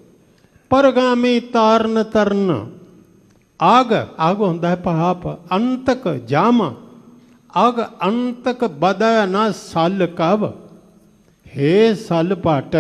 ਪਰਗਾਮੀ ਤਾਰਨ ਤਰਨ, ਆਗ ਆਗ ਹੁੰਦਾ ਹੈ ਪਾਪ, ਅੰਤਕ ਜਾਮ, ਅਗ ਅੰਤਕ ਬਦੈ ਨਾ ਸਲ ਕਵ। ਹੇ ਸਲ ਭੱਟ,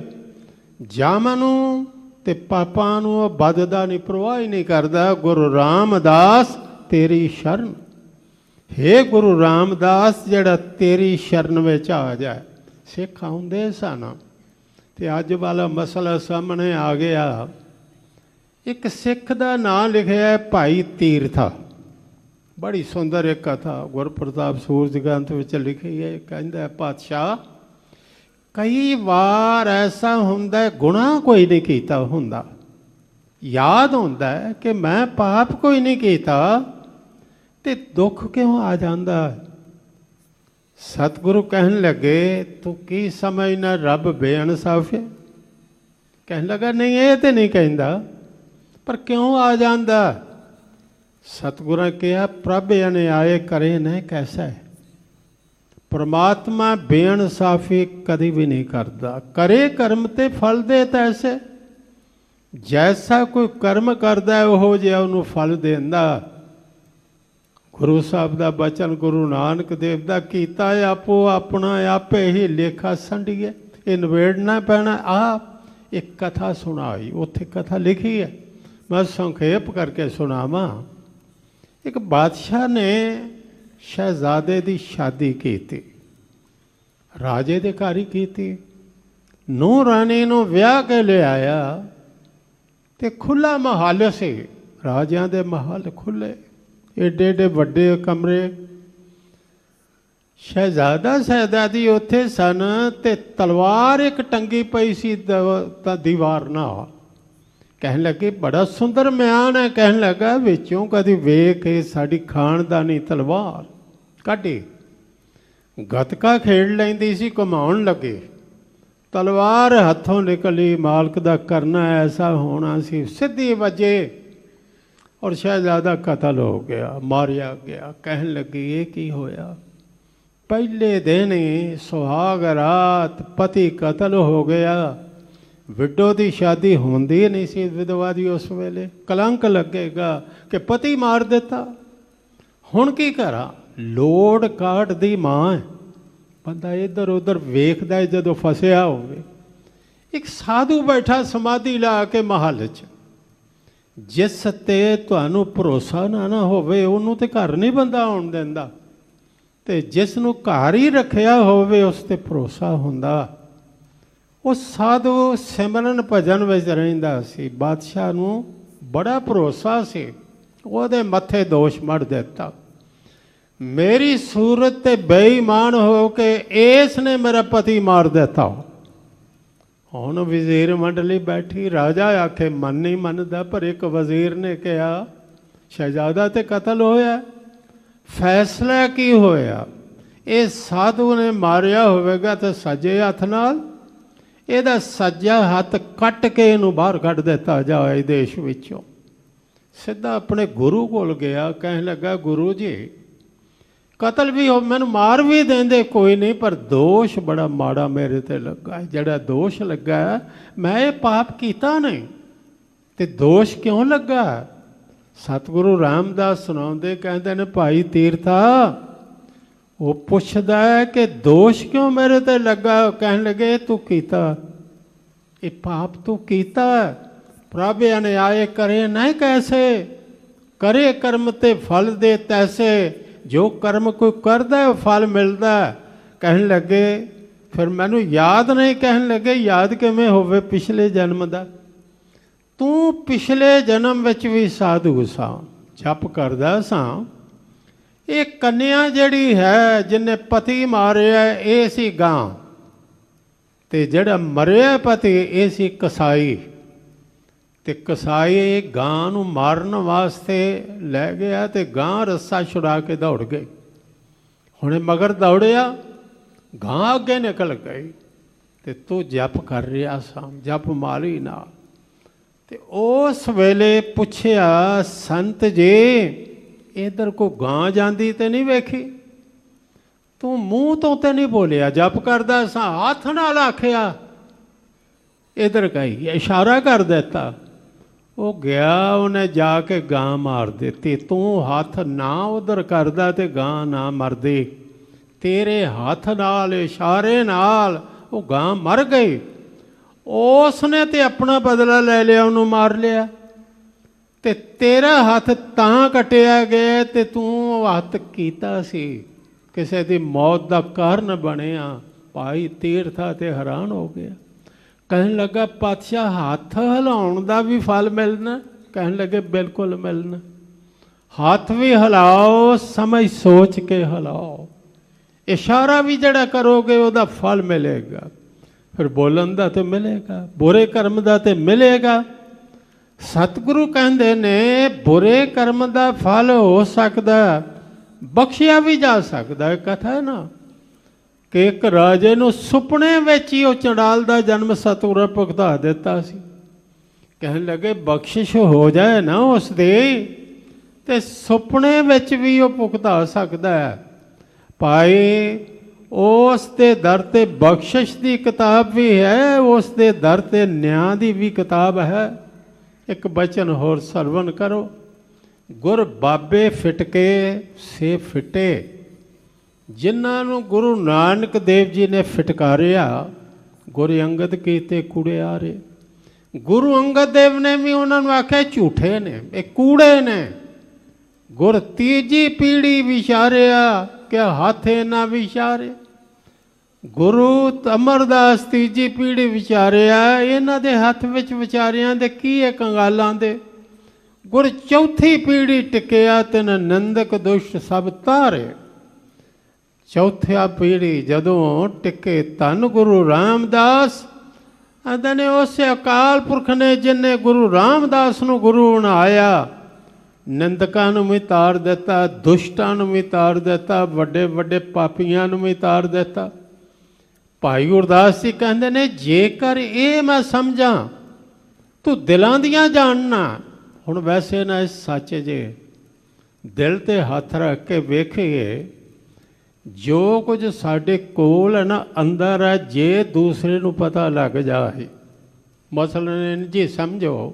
ਜਾਮਾਂ ਨੂੰ ਤੇ ਪਾਪਾਂ ਨੂੰ ਉਹ ਬਦਦਾ ਨਹੀਂ, ਪ੍ਰਵਾਹ ਹੀ ਨਹੀਂ ਕਰਦਾ। ਗੁਰੂ ਰਾਮਦਾਸ ਤੇਰੀ ਸ਼ਰਨ, ਹੇ ਗੁਰੂ ਰਾਮਦਾਸ ਜਿਹੜਾ ਤੇਰੀ ਸ਼ਰਨ ਵਿੱਚ ਆ ਜਾਏ। ਸਿੱਖ ਆਉਂਦੇ ਸਨ ਤੇ ਅੱਜ ਵਾਲਾ ਮਸਲਾ ਸਾਹਮਣੇ ਆ ਗਿਆ। ਇੱਕ ਸਿੱਖ ਦਾ ਨਾਂ ਲਿਖਿਆ ਹੈ ਭਾਈ ਤੀਰਥਾ। ਬੜੀ ਸੁੰਦਰ ਇੱਕ ਕਥਾ ਗੁਰਪ੍ਰਤਾਪ ਸੂਰਜਗੰਤ ਵਿੱਚ ਲਿਖੀ ਹੈ। ਕਹਿੰਦਾ ਪਾਤਸ਼ਾਹ, ਕਈ ਵਾਰ ਐਸਾ ਹੁੰਦਾ ਗੁਨਾਹ ਕੋਈ ਨਹੀਂ ਕੀਤਾ ਹੁੰਦਾ, ਯਾਦ ਹੁੰਦਾ ਕਿ ਮੈਂ ਪਾਪ ਕੋਈ ਨਹੀਂ ਕੀਤਾ, ਤੇ ਦੁੱਖ ਕਿਉਂ ਆ ਜਾਂਦਾ। ਸਤਿਗੁਰੂ ਕਹਿਣ ਲੱਗੇ, ਤੂੰ ਕੀ ਸਮਝਣਾ ਰੱਬ ਬੇਇਨਸਾਫ ਹੈ? ਕਹਿਣ ਲੱਗਾ, ਨਹੀਂ ਇਹ ਤੇ ਨਹੀਂ ਕਹਿੰਦਾ, ਪਰ ਕਿਉਂ ਆ ਜਾਂਦਾ। ਸਤਿਗੁਰਾਂ ਨੇ ਕਿਹਾ, ਪ੍ਰਭ ਅਨਿਆਏ ਕਰੇ ਨਾ ਕੈਸਾ ਹੈ। ਪਰਮਾਤਮਾ ਬੇਇਨਸਾਫੀ ਕਦੀ ਵੀ ਨਹੀਂ ਕਰਦਾ। ਕਰੇ ਕਰਮ ਤੇ ਫਲ ਦੇ ਤੈਸੇ। ਜੈਸਾ ਕੋਈ ਕਰਮ ਕਰਦਾ ਉਹੋ ਜਿਹਾ ਉਹਨੂੰ ਫਲ ਦਿੰਦਾ। ਗੁਰੂ ਸਾਹਿਬ ਦਾ ਬਚਨ ਗੁਰੂ ਨਾਨਕ ਦੇਵ ਦਾ ਕੀਤਾ, ਆਪੋ ਆਪਣਾ ਆਪੇ ਹੀ ਲੇਖਾ ਸੰਡੀਏ। ਇਹ ਨਿਬੇੜਨਾ ਪੈਣਾ। ਆ ਇੱਕ ਕਥਾ ਸੁਣਾਈ, ਉੱਥੇ ਕਥਾ ਲਿਖੀ ਹੈ, ਮੈਂ ਸੰਖੇਪ ਕਰਕੇ ਸੁਣਾਵਾਂ। ਇੱਕ ਬਾਦਸ਼ਾਹ ਨੇ ਸ਼ਹਿਜ਼ਾਦੇ ਦੀ ਸ਼ਾਦੀ ਕੀਤੀ, ਰਾਜੇ ਦੇ ਘਰ ਹੀ ਕੀਤੀ। ਨੂੰਹ ਰਾਣੀ ਨੂੰ ਵਿਆਹ ਕੇ ਲਿਆਇਆ ਤੇ ਖੁੱਲ੍ਹਾ ਮਹੱਲ ਸੀ। ਰਾਜਿਆਂ ਦੇ ਮਹੱਲ ਖੁੱਲ੍ਹੇ, ਏਡੇ ਏਡੇ ਵੱਡੇ ਕਮਰੇ। ਸ਼ਹਿਜ਼ਾਦਾ ਸ਼ਹਿਜ਼ਾਦੀ ਉੱਥੇ ਸਨ ਤੇ ਤਲਵਾਰ ਇੱਕ ਟੰਗੀ ਪਈ ਸੀ ਤਾਂ ਦੀਵਾਰ ਨਾਲ। ਕਹਿਣ ਲੱਗੇ, ਬੜਾ ਸੁੰਦਰ ਮਿਆਨ ਹੈ। ਕਹਿਣ ਲੱਗਾ, ਵਿੱਚੋਂ ਕਦੀ ਵੇਖ ਕੇ ਸਾਡੀ ਖਾਨਦਾਨੀ ਤਲਵਾਰ ਕੱਢੀ। ਗੱਤਕਾ ਖੇਡ ਲੈਂਦੀ ਸੀ, ਘੁਮਾਉਣ ਲੱਗੇ, ਤਲਵਾਰ ਹੱਥੋਂ ਨਿਕਲੀ। ਮਾਲਕ ਦਾ ਕਰਨਾ ਐਸਾ ਹੋਣਾ ਸੀ, ਸਿੱਧੀ ਵੱਜੇ ਔਰ ਸ਼ਹਿਜ਼ਾਦਾ ਕਤਲ ਹੋ ਗਿਆ, ਮਾਰਿਆ ਗਿਆ। ਕਹਿਣ ਲੱਗੀ, ਇਹ ਕੀ ਹੋਇਆ? ਪਹਿਲੇ ਦਿਨ ਹੀ ਸੁਹਾਗ ਰਾਤ ਪਤੀ ਕਤਲ ਹੋ ਗਿਆ। ਵਿਡੋ ਦੀ ਸ਼ਾਦੀ ਹੁੰਦੀ ਨਹੀਂ ਸੀ ਵਿਧਵਾ ਦੀ ਉਸ ਵੇਲੇ। ਕਲੰਕ ਲੱਗੇਗਾ ਕਿ ਪਤੀ ਮਾਰ ਦਿੱਤਾ। ਹੁਣ ਕੀ ਕਰਾਂ? ਲੋੜ ਕਾਟ ਦੀ ਮਾਂ। ਬੰਦਾ ਇੱਧਰ ਉੱਧਰ ਵੇਖਦਾ ਹੈ ਜਦੋਂ ਫਸਿਆ ਹੋਵੇ। ਇੱਕ ਸਾਧੂ ਬੈਠਾ ਸਮਾਧੀ ਲਾ ਕੇ ਮਹੱਲ 'ਚ। ਜਿਸ 'ਤੇ ਤੁਹਾਨੂੰ ਭਰੋਸਾ ਨਾ ਨਾ ਹੋਵੇ ਉਹਨੂੰ ਤੇ ਘਰ ਨਹੀਂ ਬੰਦਾ ਆਉਣ ਦਿੰਦਾ, ਤੇ ਜਿਸ ਨੂੰ ਘਰ ਹੀ ਰੱਖਿਆ ਹੋਵੇ ਉਸ 'ਤੇ ਭਰੋਸਾ ਹੁੰਦਾ। ਉਹ ਸਾਧੂ ਸਿਮਰਨ ਭਜਨ ਵਿੱਚ ਰਹਿੰਦਾ ਸੀ। ਬਾਦਸ਼ਾਹ ਨੂੰ ਬੜਾ ਭਰੋਸਾ ਸੀ। ਉਹਦੇ ਮੱਥੇ ਦੋਸ਼ ਮੜ ਦਿੱਤਾ, ਮੇਰੀ ਸੂਰਤ 'ਤੇ ਬੇਈਮਾਨ ਹੋ ਕੇ ਇਸ ਨੇ ਮੇਰਾ ਪਤੀ ਮਾਰ ਦਿੱਤਾ। ਹੁਣ ਵਜ਼ੀਰ ਮੰਡਲੀ ਬੈਠੀ। ਰਾਜਾ ਆਖੇ ਮਨ ਨਹੀਂ ਮੰਨਦਾ, ਪਰ ਇੱਕ ਵਜ਼ੀਰ ਨੇ ਕਿਹਾ, ਸ਼ਹਿਜ਼ਾਦਾ ਤੇ ਕਤਲ ਹੋਇਆ, ਫੈਸਲਾ ਕੀ ਹੋਇਆ? ਇਹ ਸਾਧੂ ਨੇ ਮਾਰਿਆ ਹੋਵੇਗਾ ਤਾਂ ਸੱਜੇ ਹੱਥ ਨਾਲ, ਇਹਦਾ ਸੱਜਾ ਹੱਥ ਕੱਟ ਕੇ ਇਹਨੂੰ ਬਾਹਰ ਕੱਢ ਦਿੱਤਾ ਜਾਏ ਦੇਸ਼ ਵਿੱਚੋਂ। ਸਿੱਧਾ ਆਪਣੇ ਗੁਰੂ ਕੋਲ ਗਿਆ। ਕਹਿਣ ਲੱਗਾ, ਗੁਰੂ ਜੀ ਕਤਲ ਵੀ ਹੋ, ਮੈਨੂੰ ਮਾਰ ਵੀ ਦਿੰਦੇ ਕੋਈ ਨਹੀਂ, ਪਰ ਦੋਸ਼ ਬੜਾ ਮਾੜਾ ਮੇਰੇ 'ਤੇ ਲੱਗਾ। ਜਿਹੜਾ ਦੋਸ਼ ਲੱਗਾ, ਮੈਂ ਇਹ ਪਾਪ ਕੀਤਾ ਨਹੀਂ, ਤੇ ਦੋਸ਼ ਕਿਉਂ ਲੱਗਾ? ਸਤਿਗੁਰੂ ਰਾਮਦਾਸ ਸੁਣਾਉਂਦੇ, ਕਹਿੰਦੇ ਨੇ, ਭਾਈ ਤੀਰਥਾ, ਉਹ ਪੁੱਛਦਾ ਹੈ ਕਿ ਦੋਸ਼ ਕਿਉਂ ਮੇਰੇ 'ਤੇ ਲੱਗਾ? ਕਹਿਣ ਲੱਗੇ, ਤੂੰ ਕੀਤਾ ਇਹ ਪਾਪ, ਤੂੰ ਕੀਤਾ। ਪ੍ਰਭ ਅਨਿਆਏ ਕਰੇ ਨਾ ਕੈਸੇ, ਕਰੇ ਕਰਮ ਤੇ ਫਲ ਦੇ ਤੈਸੇ। ਜੋ ਕਰਮ ਕੋਈ ਕਰਦਾ ਉਹ ਫਲ ਮਿਲਦਾ। ਕਹਿਣ ਲੱਗੇ, ਫਿਰ ਮੈਨੂੰ ਯਾਦ ਨਹੀਂ। ਕਹਿਣ ਲੱਗੇ, ਯਾਦ ਕਿਵੇਂ ਹੋਵੇ ਪਿਛਲੇ ਜਨਮ ਦਾ? ਤੂੰ ਪਿਛਲੇ ਜਨਮ ਵਿੱਚ ਵੀ ਸਾਧੂ ਸਾਂ, ਜਪ ਕਰਦਾ ਸਾਂ। ਇਹ ਕੰਨਿਆ ਜਿਹੜੀ ਹੈ ਜਿਹਨੇ ਪਤੀ ਮਾਰਿਆ, ਇਹ ਸੀ ਗਾਂ, ਤੇ ਜਿਹੜਾ ਮਰਿਆ ਪਤੀ ਇਹ ਸੀ ਕਸਾਈ। ਤੇ ਕਸਾਈ ਗਾਂ ਨੂੰ ਮਾਰਨ ਵਾਸਤੇ ਲੈ ਗਿਆ ਤੇ ਗਾਂ ਰੱਸਾ ਛੁਡਾ ਕੇ ਦੌੜ ਗਈ। ਹੁਣ ਮਗਰ ਦੌੜਿਆ, ਗਾਂ ਅੱਗੇ ਨਿਕਲ ਗਈ, ਤੇ ਤੂੰ ਜਪ ਕਰ ਰਿਹਾ ਸਾਂ, ਜਪ ਮਾਲੀ ਨਾਲ। ਤੇ ਉਸ ਵੇਲੇ ਪੁੱਛਿਆ, ਸੰਤ ਜੀ ਇੱਧਰ ਕੋ ਗਾਂ ਜਾਂਦੀ ਤੇ ਨਹੀਂ ਵੇਖੀ? ਤੂੰ ਮੂੰਹ ਤੋਂ ਤੇ ਨਹੀਂ ਬੋਲਿਆ, ਜਪ ਕਰਦਾ ਸਾਂ, ਹੱਥ ਨਾਲ ਆਖਿਆ ਇੱਧਰ ਗਈ, ਇਸ਼ਾਰਾ ਕਰ ਦਿੱਤਾ। ਉਹ ਗਿਆ, ਉਹਨੇ ਜਾ ਕੇ ਗਾਂ ਮਾਰ ਦਿੱਤੀ। ਤੂੰ ਹੱਥ ਨਾ ਉਧਰ ਕਰਦਾ ਤੇ ਗਾਂ ਨਾ ਮਰਦੀ। ਤੇਰੇ ਹੱਥ ਨਾਲ, ਇਸ਼ਾਰੇ ਨਾਲ ਉਹ ਗਾਂ ਮਰ ਗਈ। ਉਸ ਨੇ ਤੇ ਆਪਣਾ ਬਦਲਾ ਲੈ ਲਿਆ, ਉਹਨੂੰ ਮਾਰ ਲਿਆ। ਤੇ ਤੇਰਾ ਹੱਥ ਤਾਂ ਕੱਟਿਆ ਗਿਆ ਤੇ ਤੂੰ ਹੱਥ ਕੀਤਾ ਸੀ, ਕਿਸੇ ਦੀ ਮੌਤ ਦਾ ਕਾਰਨ ਬਣਿਆ। ਭਾਈ ਤੀਰਥਾ ਤੇ ਹੈਰਾਨ ਹੋ ਗਿਆ। ਕਹਿਣ ਲੱਗਾ ਪਾਤਸ਼ਾਹ ਹੱਥ ਹਿਲਾਉਣ ਦਾ ਵੀ ਫਲ ਮਿਲਣਾ? ਕਹਿਣ ਲੱਗੇ ਬਿਲਕੁਲ ਮਿਲਣਾ। ਹੱਥ ਵੀ ਹਿਲਾਓ, ਸਮਝ ਸੋਚ ਕੇ ਹਿਲਾਓ, ਇਸ਼ਾਰਾ ਵੀ ਜਿਹੜਾ ਕਰੋਗੇ ਉਹਦਾ ਫਲ ਮਿਲੇਗਾ। ਫਿਰ ਬੋਲਣ ਦਾ ਤੇ ਮਿਲੇਗਾ, ਬੁਰੇ ਕਰਮ ਦਾ ਤੇ ਮਿਲੇਗਾ। ਸਤਿਗੁਰੂ ਕਹਿੰਦੇ ਨੇ ਬੁਰੇ ਕਰਮ ਦਾ ਫਲ ਹੋ ਸਕਦਾ, ਬਖਸ਼ਿਆ ਵੀ ਜਾ ਸਕਦਾ ਹੈ। ਕਥਾ ਹੈ ਨਾ ਕਿ ਇੱਕ ਰਾਜੇ ਨੂੰ ਸੁਪਨੇ ਵਿੱਚ ਹੀ ਉਹ ਚੰਡਾਲ ਦਾ ਜਨਮ ਸਤਿਗੁਰੂ ਭੁਗਤਾ ਦਿੱਤਾ ਸੀ। ਕਹਿਣ ਲੱਗੇ ਬਖਸ਼ਿਸ਼ ਹੋ ਜਾਏ ਨਾ ਉਸ ਦੀ, ਤੇ ਸੁਪਨੇ ਵਿੱਚ ਵੀ ਉਹ ਭੁਗਤਾ ਸਕਦਾ ਹੈ। ਭਾਈ ਉਸ ਦੇ ਦਰ ਤੇ ਬਖਸ਼ਿਸ਼ ਦੀ ਕਿਤਾਬ ਵੀ ਹੈ, ਉਸ ਦੇ ਦਰ ਤੇ ਨਿਆਂ ਦੀ ਵੀ ਕਿਤਾਬ ਹੈ। ਇੱਕ ਬਚਨ ਹੋਰ ਸਰਵਣ ਕਰੋ। ਗੁਰ ਬਾਬੇ ਫਿਟਕੇ ਸੇ ਫਿਟੇ, ਜਿਨ੍ਹਾਂ ਨੂੰ ਗੁਰੂ ਨਾਨਕ ਦੇਵ ਜੀ ਨੇ ਫਿਟਕਾਰਿਆ, ਗੁਰ ਅੰਗਦ ਕੀਤੇ ਕੂੜਿਆਰੇ। ਗੁਰੂ ਅੰਗਦ ਦੇਵ ਨੇ ਵੀ ਉਹਨਾਂ ਨੂੰ ਆਖਿਆ ਝੂਠੇ ਨੇ, ਇਹ ਕੂੜੇ ਨੇ। ਗੁਰ ਤੀਜੀ ਪੀੜੀ ਵਿਚਾਰਿਆ ਕਿ ਹੱਥ ਇਹਨਾਂ ਵਿਚਾਰੇ। ਗੁਰੂ ਅਮਰਦਾਸ ਤੀਜੀ ਪੀੜੀ ਵਿਚਾਰਿਆ, ਇਹਨਾਂ ਦੇ ਹੱਥ ਵਿੱਚ ਵਿਚਾਰਿਆਂ ਦੇ ਕੀ ਹੈ ਕੰਗਾਲਾਂ ਦੇ। ਗੁਰ ਚੌਥੀ ਪੀੜੀ ਟਿਕਿਆ, ਤਿਨ ਨਿੰਦਕ ਦੁਸ਼ਟ ਸਭ ਤਾਰੇ। ਚੌਥਾ ਪੀੜੀ ਜਦੋਂ ਟਿਕੇ ਧੰਨ ਗੁਰੂ ਰਾਮਦਾਸ, ਆਂਦੇ ਨੇ ਉਸੇ ਅਕਾਲ ਪੁਰਖ ਨੇ ਜਿਹਨੇ ਗੁਰੂ ਰਾਮਦਾਸ ਨੂੰ ਗੁਰੂ ਬਣਾਇਆ, ਨਿੰਦਕਾਂ ਨੂੰ ਵੀ ਤਾਰ ਦਿੱਤਾ, ਦੁਸ਼ਟਾਂ ਨੂੰ ਵੀ ਤਾਰ ਦਿੱਤਾ, ਵੱਡੇ ਵੱਡੇ ਪਾਪੀਆਂ ਨੂੰ ਵੀ ਤਾਰ ਦਿੱਤਾ। ਭਾਈ ਗੁਰਦਾਸ ਜੀ ਕਹਿੰਦੇ ਨੇ ਜੇਕਰ ਇਹ ਮੈਂ ਸਮਝਾਂ ਤੂੰ ਦਿਲਾਂ ਦੀਆਂ ਜਾਣਨਾ। ਹੁਣ ਵੈਸੇ ਨਾ ਸੱਚ ਜੇ ਦਿਲ ਤੇ ਹੱਥ ਰੱਖ ਕੇ ਵੇਖੀਏ, ਜੋ ਕੁਝ ਸਾਡੇ ਕੋਲ ਹੈ ਨਾ ਅੰਦਰ ਹੈ, ਜੇ ਦੂਸਰੇ ਨੂੰ ਪਤਾ ਲੱਗ ਜਾਏ, ਮਸਲਨ ਜੀ ਸਮਝੋ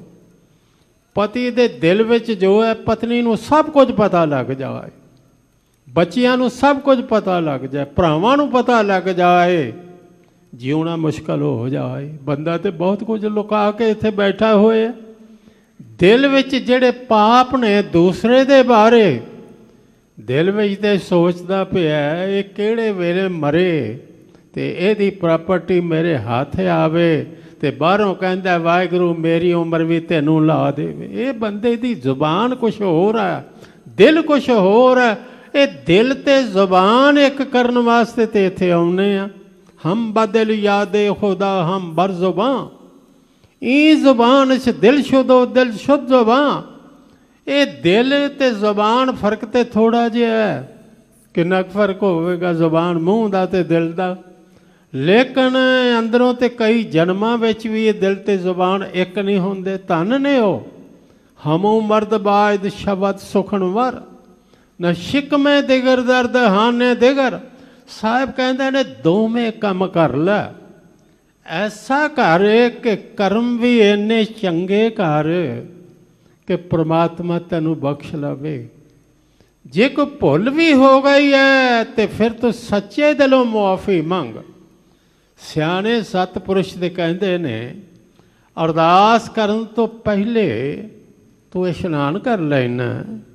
ਪਤੀ ਦੇ ਦਿਲ ਵਿੱਚ ਜੋ ਹੈ, ਪਤਨੀ ਨੂੰ ਸਭ ਕੁਝ ਪਤਾ ਲੱਗ ਜਾਏ, ਬੱਚਿਆਂ ਨੂੰ ਸਭ ਕੁਝ ਪਤਾ ਲੱਗ ਜਾਏ, ਭਰਾਵਾਂ ਨੂੰ ਪਤਾ ਲੱਗ ਜਾਏ, ਜਿਉਣਾ ਮੁਸ਼ਕਲ ਹੋ ਜਾਏ। ਬੰਦਾ ਤੇ ਬਹੁਤ ਕੁਝ ਲੁਕਾ ਕੇ ਇੱਥੇ ਬੈਠਾ ਹੋਇਆ। ਦਿਲ ਵਿੱਚ ਜਿਹੜੇ ਪਾਪ ਨੇ ਦੂਸਰੇ ਦੇ ਬਾਰੇ, ਦਿਲ ਵਿੱਚ ਤੇ ਸੋਚਦਾ ਪਿਆ ਇਹ ਕਿਹੜੇ ਵੇਲੇ ਮਰੇ ਤੇ ਇਹਦੀ ਪ੍ਰਾਪਰਟੀ ਮੇਰੇ ਹੱਥ ਆਵੇ, ਤੇ ਬਾਹਰੋਂ ਕਹਿੰਦਾ ਵਾਹਿਗੁਰੂ ਮੇਰੀ ਉਮਰ ਵੀ ਤੈਨੂੰ ਲਾ ਦੇਵੇ। ਇਹ ਬੰਦੇ ਦੀ ਜ਼ੁਬਾਨ ਕੁਛ ਹੋਰ ਹੈ, ਦਿਲ ਕੁਛ ਹੋਰ ਹੈ। ਇਹ ਦਿਲ ਤੇ ਜ਼ੁਬਾਨ ਇੱਕ ਕਰਨ ਵਾਸਤੇ ਤੇ ਇੱਥੇ ਆਉਨੇ ਆ। ਹਮ ਬਦਲ ਯਾਦੇ ਖੁਦਾ ਹਮ ਬਰ ਜ਼ੁਬਾਨ, ਇਹ ਜ਼ੁਬਾਨ ਚ ਦਿਲ ਸ਼ੁੱਧੋ ਦਿਲ ਸ਼ੁੱਧ ਜ਼ੁਬਾਨ। ਇਹ ਦਿਲ ਤੇ ਜ਼ੁਬਾਨ ਫਰਕ ਤੇ ਥੋੜਾ ਜਿਹਾ ਹੈ। ਕਿੰਨਾ ਕੁ ਫਰਕ ਹੋਵੇਗਾ ਜ਼ੁਬਾਨ ਮੂੰਹ ਦਾ ਤੇ ਦਿਲ ਦਾ, ਲੇਕਿਨ ਅੰਦਰੋਂ ਤੇ ਕਈ ਜਨਮਾਂ ਵਿੱਚ ਵੀ ਇਹ ਦਿਲ ਤੇ ਜ਼ੁਬਾਨ ਇੱਕ ਨਹੀਂ ਹੁੰਦੇ। ਧੰਨ ਨੇ ਉਹ ਹਮੂ ਮਰਦ ਬਾਇਦ ਸ਼ਬਦ ਸੁਖਣ ਵਰ, ਨਾ ਸ਼ਿਕਮੇ ਦਿਗਰ ਦਰਦ ਹਾਨੇ ਦਿਗਰ। ਸਾਹਿਬ ਕਹਿੰਦੇ ਨੇ ਦੋਵੇਂ ਕੰਮ ਕਰ ਲੈ, ਐਸਾ ਕਰ ਕਿ ਕਰਮ ਵੀ ਇੰਨੇ ਚੰਗੇ ਕਰ ਕਿ ਪ੍ਰਮਾਤਮਾ ਤੈਨੂੰ ਬਖਸ਼ ਲਵੇ। ਜੇ ਕੋਈ ਭੁੱਲ ਵੀ ਹੋ ਗਈ ਹੈ ਤੇ ਫਿਰ ਤੂੰ ਸੱਚੇ ਦਿਲੋਂ ਮੁਆਫੀ ਮੰਗ। ਸਿਆਣੇ ਸਤਿਪੁਰਸ਼ ਦੇ ਕਹਿੰਦੇ ਨੇ ਅਰਦਾਸ ਕਰਨ ਤੋਂ ਪਹਿਲੇ ਤੂੰ ਇਸ਼ਨਾਨ ਕਰ ਲੈਣਾ,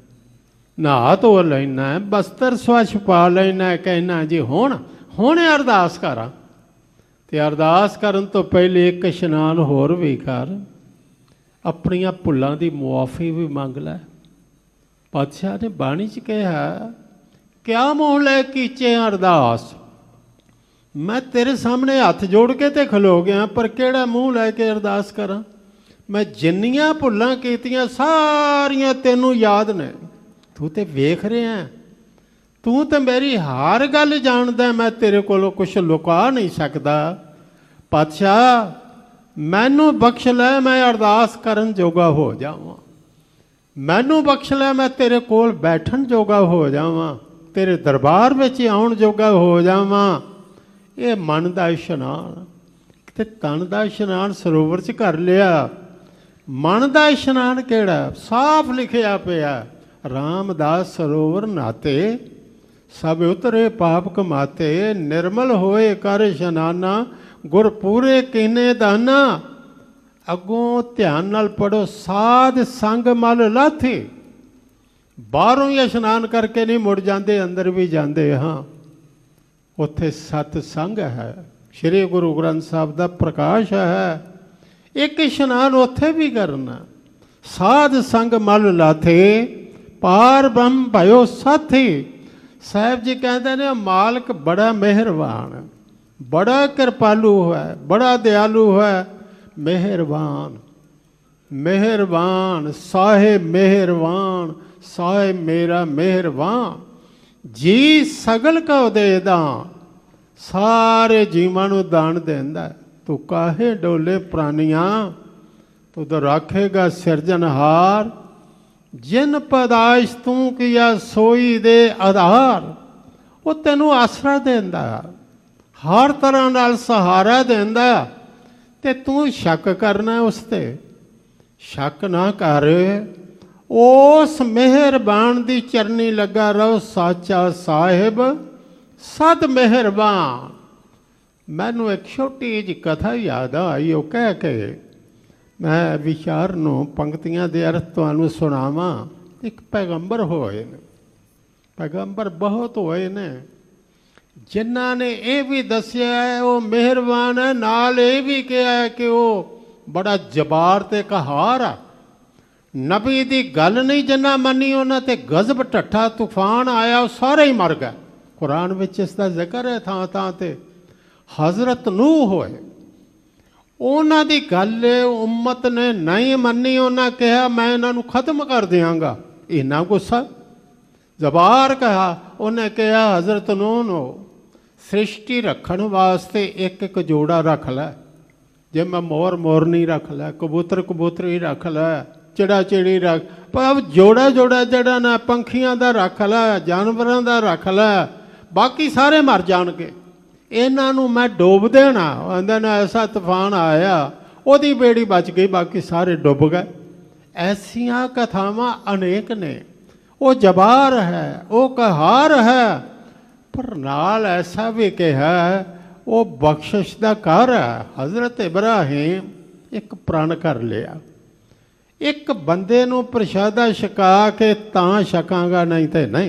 ਨਹਾ ਧੋ ਲੈਣਾ, ਬਸਤਰ ਸਵੱਛ ਪਾ ਲੈਣਾ, ਕਹਿਣਾ ਜੀ ਹੁਣ ਹੁਣ ਅਰਦਾਸ ਕਰਾਂ। ਤੇ ਅਰਦਾਸ ਕਰਨ ਤੋਂ ਪਹਿਲੇ ਇੱਕ ਇਸ਼ਨਾਨ ਹੋਰ ਵੀ ਕਰ, ਆਪਣੀਆਂ ਭੁੱਲਾਂ ਦੀ ਮੁਆਫੀ ਵੀ ਮੰਗ ਲੈ। ਪਾਤਸ਼ਾਹ ਨੇ ਬਾਣੀ 'ਚ ਕਿਹਾ ਕਿਆ ਮੋਹ ਲੈ ਕੀਚੇ ਅਰਦਾਸ, ਮੈਂ ਤੇਰੇ ਸਾਹਮਣੇ ਹੱਥ ਜੋੜ ਕੇ ਤੇ ਖਲੋ ਗਿਆ, ਪਰ ਕਿਹੜਾ ਮੂੰਹ ਲੈ ਕੇ ਅਰਦਾਸ ਕਰਾਂ। ਮੈਂ ਜਿੰਨੀਆਂ ਭੁੱਲਾਂ ਕੀਤੀਆਂ ਸਾਰੀਆਂ ਤੈਨੂੰ ਯਾਦ ਨੇ, ਤੂੰ ਤੇ ਵੇਖ ਰਿਹਾ, ਤੂੰ ਤੇ ਮੇਰੀ ਹਰ ਗੱਲ ਜਾਣਦਾ, ਮੈਂ ਤੇਰੇ ਕੋਲੋਂ ਕੁਛ ਲੁਕਾ ਨਹੀਂ ਸਕਦਾ। ਪਾਤਸ਼ਾਹ ਮੈਨੂੰ ਬਖਸ਼ ਲੈ, ਮੈਂ ਅਰਦਾਸ ਕਰਨ ਜੋਗਾ ਹੋ ਜਾਵਾਂ, ਮੈਨੂੰ ਬਖਸ਼ ਲੈ, ਮੈਂ ਤੇਰੇ ਕੋਲ ਬੈਠਣ ਜੋਗਾ ਹੋ ਜਾਵਾਂ, ਤੇਰੇ ਦਰਬਾਰ ਵਿੱਚ ਆਉਣ ਜੋਗਾ ਹੋ ਜਾਵਾਂ। ਇਹ ਮਨ ਦਾ ਇਸ਼ਨਾਨ ਤੇ ਤਨ ਦਾ ਇਸ਼ਨਾਨ ਸਰੋਵਰ 'ਚ ਕਰ ਲਿਆ। ਮਨ ਦਾ ਇਸ਼ਨਾਨ ਕਿਹੜਾ? ਸਾਫ਼ ਲਿਖਿਆ ਪਿਆ ਰਾਮਦਾਸ ਸਰੋਵਰ ਨਾਤੇ, ਸਭ ਉਤਰੇ ਪਾਪ ਕਮਾਤੇ, ਨਿਰਮਲ ਹੋਏ ਕਰ ਇਸ਼ਨਾਨਾ, ਗੁਰ ਪੂਰੇ ਕੀਨੇ ਦਾਨਾ। ਅੱਗੋਂ ਧਿਆਨ ਨਾਲ ਪੜੋ, ਸਾਧ ਸੰਗ ਮਲ ਲਾਥੇ। ਬਾਹਰੋਂ ਹੀ ਇਸ਼ਨਾਨ ਕਰਕੇ ਨਹੀਂ ਮੁੜ ਜਾਂਦੇ, ਅੰਦਰ ਵੀ ਜਾਂਦੇ ਹਾਂ। ਉੱਥੇ ਸਤ ਸੰਗ ਹੈ, ਸ਼੍ਰੀ ਗੁਰੂ ਗ੍ਰੰਥ ਸਾਹਿਬ ਦਾ ਪ੍ਰਕਾਸ਼ ਹੈ। ਇੱਕ ਇਸ਼ਨਾਨ ਉੱਥੇ ਵੀ ਕਰਨਾ। ਸਾਧ ਸੰਗ ਮਲ ਲਾਥੇ ਪਾਰ ਬ੍ਰਹਮ ਭਇਓ ਸਾਥੀ। ਸਾਹਿਬ ਜੀ ਕਹਿੰਦੇ ਨੇ ਮਾਲਕ ਬੜਾ ਮਿਹਰਬਾਨ, ਬੜਾ ਕਿਰਪਾਲੂ ਹੈ, ਬੜਾ ਦਿਆਲੂ ਹੈ, ਮਿਹਰਬਾਨ ਮਿਹਰਬਾਨ ਸਾਹਿਬ ਮਿਹਰਬਾਨ ਸਾਹਿਬ ਮੇਰਾ ਮਿਹਰਬਾਨ। ਜੀ ਸਗਲ ਕਉ ਦੇ ਦਾਨ, ਸਾਰੇ ਜੀਵਾਂ ਨੂੰ ਦਾਨ ਦਿੰਦਾ। ਤੂੰ ਕਾਹੇ ਡੋਲੇ ਪ੍ਰਾਨੀਆਂ, ਤੂੰ ਤਾਂ ਰਾਖੇਗਾ ਸਿਰਜਣਹਾਰ। ਜਿਨ ਪਦਾਇਸ਼ ਤੂੰ ਕੀਆ ਸੋਈ ਦੇ ਆਧਾਰ। ਉਹ ਤੈਨੂੰ ਆਸਰਾ ਦਿੰਦਾ, ਹਰ ਤਰ੍ਹਾਂ ਨਾਲ ਸਹਾਰਾ ਦਿੰਦਾ, ਤੇ ਤੂੰ ਸ਼ੱਕ ਕਰਨਾ ਉਸ 'ਤੇ। ਸ਼ੱਕ ਨਾ ਕਰ, ਉਸ ਮਿਹਰਬਾਨ ਦੀ ਚਰਨੀ ਲੱਗਾ ਰਹੋ। ਸਾਚਾ ਸਾਹਿਬ ਸਦ ਮਿਹਰਬਾਨ। ਮੈਨੂੰ ਇੱਕ ਛੋਟੀ ਜਿਹੀ ਕਥਾ ਯਾਦ ਆਈ। ਉਹ ਕਹਿ ਕੇ ਮੈਂ ਵਿਚਾਰ ਨੂੰ ਪੰਕਤੀਆਂ ਦੇ ਅਰਥ ਤੁਹਾਨੂੰ ਸੁਣਾਵਾਂ। ਇੱਕ ਪੈਗੰਬਰ ਹੋਏ ਨੇ, ਪੈਗੰਬਰ ਬਹੁਤ ਹੋਏ ਨੇ, ਜਿਨ੍ਹਾਂ ਨੇ ਇਹ ਵੀ ਦੱਸਿਆ ਹੈ ਉਹ ਮਿਹਰਬਾਨ ਹੈ, ਨਾਲ ਇਹ ਵੀ ਕਿਹਾ ਹੈ ਕਿ ਉਹ ਬੜਾ ਜਬਾਰ ਤੇ ਕਹਾਰ ਆ। ਨਬੀ ਦੀ ਗੱਲ ਨਹੀਂ ਜਿੰਨਾ ਮੰਨੀ ਉਹਨਾਂ ਤੇ ਗਜ਼ਬ ਢੱਠਾ ਤੂਫਾਨ ਆਇਆ, ਉਹ ਸਾਰੇ ਹੀ ਮਰ ਗਏ। ਕੁਰਾਨ ਵਿੱਚ ਇਸ ਦਾ ਜ਼ਿਕਰ ਹੈ ਥਾਂ ਥਾਂ ਤੇ। ਹਜ਼ਰਤ ਨੂਹ ਹੋਏ, ਉਹਨਾਂ ਦੀ ਗੱਲ ਉਮਤ ਨੇ ਨਹੀਂ ਮੰਨੀ। ਉਹਨਾਂ ਕਿਹਾ ਮੈਂ ਇਹਨਾਂ ਨੂੰ ਖਤਮ ਕਰ ਦਿਆਂਗਾ। ਇੰਨਾ ਗੁੱਸਾ ਜ਼ਬਾਰ ਕਹਾ। ਉਹਨੇ ਕਿਹਾ ਹਜ਼ਰਤ ਨੂਹ ਨੂੰ ਸ੍ਰਿਸ਼ਟੀ ਰੱਖਣ ਵਾਸਤੇ ਇੱਕ ਇੱਕ ਜੋੜਾ ਰੱਖ ਲੈ। ਜੇ ਮੈਂ ਮੋਰ ਮੋਰਨੀ ਰੱਖ ਲੈ, ਕਬੂਤਰ ਕਬੂਤਰੀ ਰੱਖ ਲੈ, ਚਿੜਾ ਚਿੜੀ ਰੱਖ, ਪਰ ਜੋੜਾ ਜੋੜਾ ਜਿਹੜਾ ਨਾ ਪੰਖੀਆਂ ਦਾ ਰੱਖ ਲੈ, ਜਾਨਵਰਾਂ ਦਾ ਰੱਖ ਲੈ, ਬਾਕੀ ਸਾਰੇ ਮਰ ਜਾਣਗੇ। ਇਹਨਾਂ ਨੂੰ ਮੈਂ ਡੋਬ ਦੇਣਾ। ਕਹਿੰਦੇ ਨੇ ਐਸਾ ਤੂਫਾਨ ਆਇਆ, ਉਹਦੀ ਬੇੜੀ ਬਚ ਗਈ, ਬਾਕੀ ਸਾਰੇ ਡੁੱਬ ਗਏ। ਐਸੀਆਂ ਕਥਾਵਾਂ ਅਨੇਕ ਨੇ। ਉਹ ਜਬਾਰ ਹੈ, ਉਹ ਕਹਾਰ ਹੈ, ਪਰ ਨਾਲ ਐਸਾ ਵੀ ਕਿਹਾ ਉਹ ਬਖਸ਼ਿਸ਼ ਦਾ ਘਰ ਹੈ। ਹਜ਼ਰਤ ਇਬਰਾਹੀਮ ਇੱਕ ਪ੍ਰਣ ਕਰ ਲਿਆ। ਇੱਕ ਬੰਦੇ ਨੂੰ ਪ੍ਰਸ਼ਾਦਾ ਛਕਾ ਕੇ ਤਾਂ ਛਕਾਂਗਾ, ਨਹੀਂ ਤੇ ਨਹੀਂ।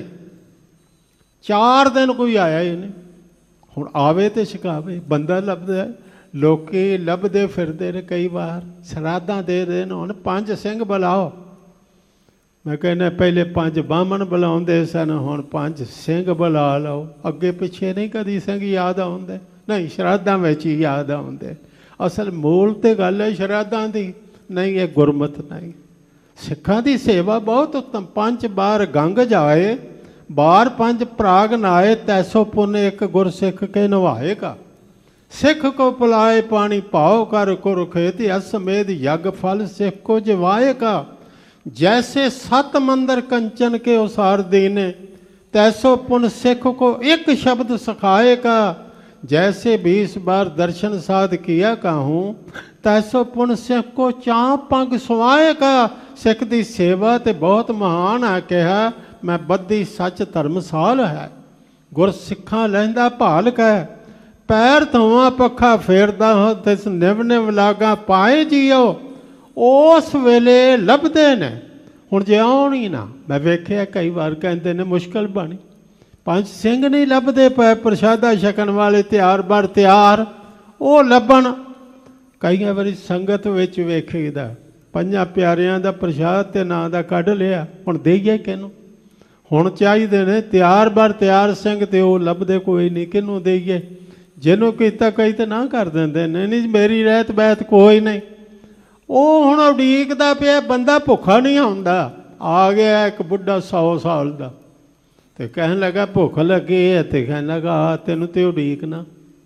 ਚਾਰ ਦਿਨ ਕੋਈ ਆਇਆ ਹੀ ਨਹੀਂ। ਹੁਣ ਆਵੇ ਤੇ ਛਕਾਵੇ। ਬੰਦਾ ਲੱਭਦਾ, ਲੋਕੀ ਲੱਭਦੇ ਫਿਰਦੇ ਨੇ। ਕਈ ਵਾਰ ਸ਼ਰਾਧਾਂ ਦੇ ਦੇਣ, ਹੁਣ ਪੰਜ ਸਿੰਘ ਬੁਲਾਓ। ਮੈਂ ਕਹਿੰਦਾ ਪਹਿਲੇ ਪੰਜ ਬਾਹਮਣ ਬੁਲਾਉਂਦੇ ਸਨ, ਹੁਣ ਪੰਜ ਸਿੰਘ ਬੁਲਾ ਲਓ। ਅੱਗੇ ਪਿੱਛੇ ਨਹੀਂ ਕਦੀ ਸਿੰਘ ਯਾਦ ਆਉਂਦੇ, ਨਹੀਂ ਸ਼ਰਾਧਾਂ ਵਿੱਚ ਹੀ ਯਾਦ ਆਉਂਦੇ। ਅਸਲ ਮੂਲ ਤੇ ਗੱਲ ਹੈ ਸ਼ਰਾਧਾਂ ਦੀ, ਨਹੀਂ ਇਹ ਗੁਰਮਤ ਨਹੀਂ। ਸਿੱਖਾਂ ਦੀ ਸੇਵਾ ਬਹੁਤ ਉੱਤਮ। ਪੰਜ ਬਾਰ ਗੰਗ ਜਾਏ, ਬਾਰ ਪੰਜ ਪ੍ਰਾਗ ਨਾਏ, ਤੈਸੋ ਪੁੰਨ ਇੱਕ ਗੁਰਸਿੱਖ ਕੇ ਨਵਾਏਗਾ। ਸਿੱਖ ਕੋ ਪਿਲਾਏ ਪਾਣੀ ਭਾਉ ਕਰ ਕੁਰ ਖੇਤੀ, ਅਸਮੇਧ ਯਗ ਫਲ ਸਿੱਖ ਕੋ ਜਿਵਾਏਗਾ। जैसे सत मंदिर कंचन के उसार दीने, तैसो पुन सिख को एक शब्द सिखाएगा। जैसे बीस बार दर्शन साध किया काहूँ, तैसो पुन सिख को चाँप पंग सुआएगा। सिख की सेवा तो बहुत महान है, कहा मैं बद्दी सच धर्मसाल है। गुर सिखा लहिंदा भाल कह, पैर धोवा पखा फेरदा हो, तिस निव निव लागा पाए जियो। ਉਸ ਵੇਲੇ ਲੱਭਦੇ ਨੇ। ਹੁਣ ਜੇ ਆਉਣ ਹੀ ਨਾ, ਮੈਂ ਵੇਖਿਆ ਕਈ ਵਾਰ ਕਹਿੰਦੇ ਨੇ ਮੁਸ਼ਕਿਲ ਬਣੀ। ਪੰਜ ਸਿੰਘ ਨਹੀਂ ਲੱਭਦੇ ਪਏ, ਪ੍ਰਸ਼ਾਦਾ ਛਕਣ ਵਾਲੇ ਤਿਆਰ ਬਰ ਤਿਆਰ, ਉਹ ਲੱਭਣ। ਕਈਆਂ ਵਾਰੀ ਸੰਗਤ ਵਿੱਚ ਵੇਖੀਦਾ ਪੰਜਾਂ ਪਿਆਰਿਆਂ ਦਾ ਪ੍ਰਸ਼ਾਦ ਤੇ ਨਾਂ ਦਾ ਕੱਢ ਲਿਆ, ਹੁਣ ਦੇਈਏ ਕਿਹਨੂੰ? ਹੁਣ ਚਾਹੀਦੇ ਨੇ ਤਿਆਰ ਬਰ ਤਿਆਰ ਸਿੰਘ, ਤੇ ਉਹ ਲੱਭਦੇ ਕੋਈ ਨਹੀਂ। ਕਿਹਨੂੰ ਦੇਈਏ? ਜਿਹਨੂੰ ਕੀਤਾ ਕਈ ਤਾਂ ਨਾ ਕਰ ਦਿੰਦੇ ਨੇ, ਨਹੀਂ ਮੇਰੀ ਰਹਿਤ ਬੈਤ ਕੋਈ ਨਹੀਂ। ਉਹ ਹੁਣ ਉਡੀਕਦਾ ਪਿਆ, ਬੰਦਾ ਭੁੱਖਾ ਨਹੀਂ ਹੁੰਦਾ। ਆ ਗਿਆ ਇੱਕ ਬੁੱਢਾ ਸੌ ਸਾਲ ਦਾ, ਤੇ ਕਹਿਣ ਲੱਗਾ ਭੁੱਖ ਲੱਗੀ ਹੈ, ਤੇ ਕਹਿਣ ਲੱਗਾ ਤੈਨੂੰ ਤੇ ਉਡੀਕਣਾ।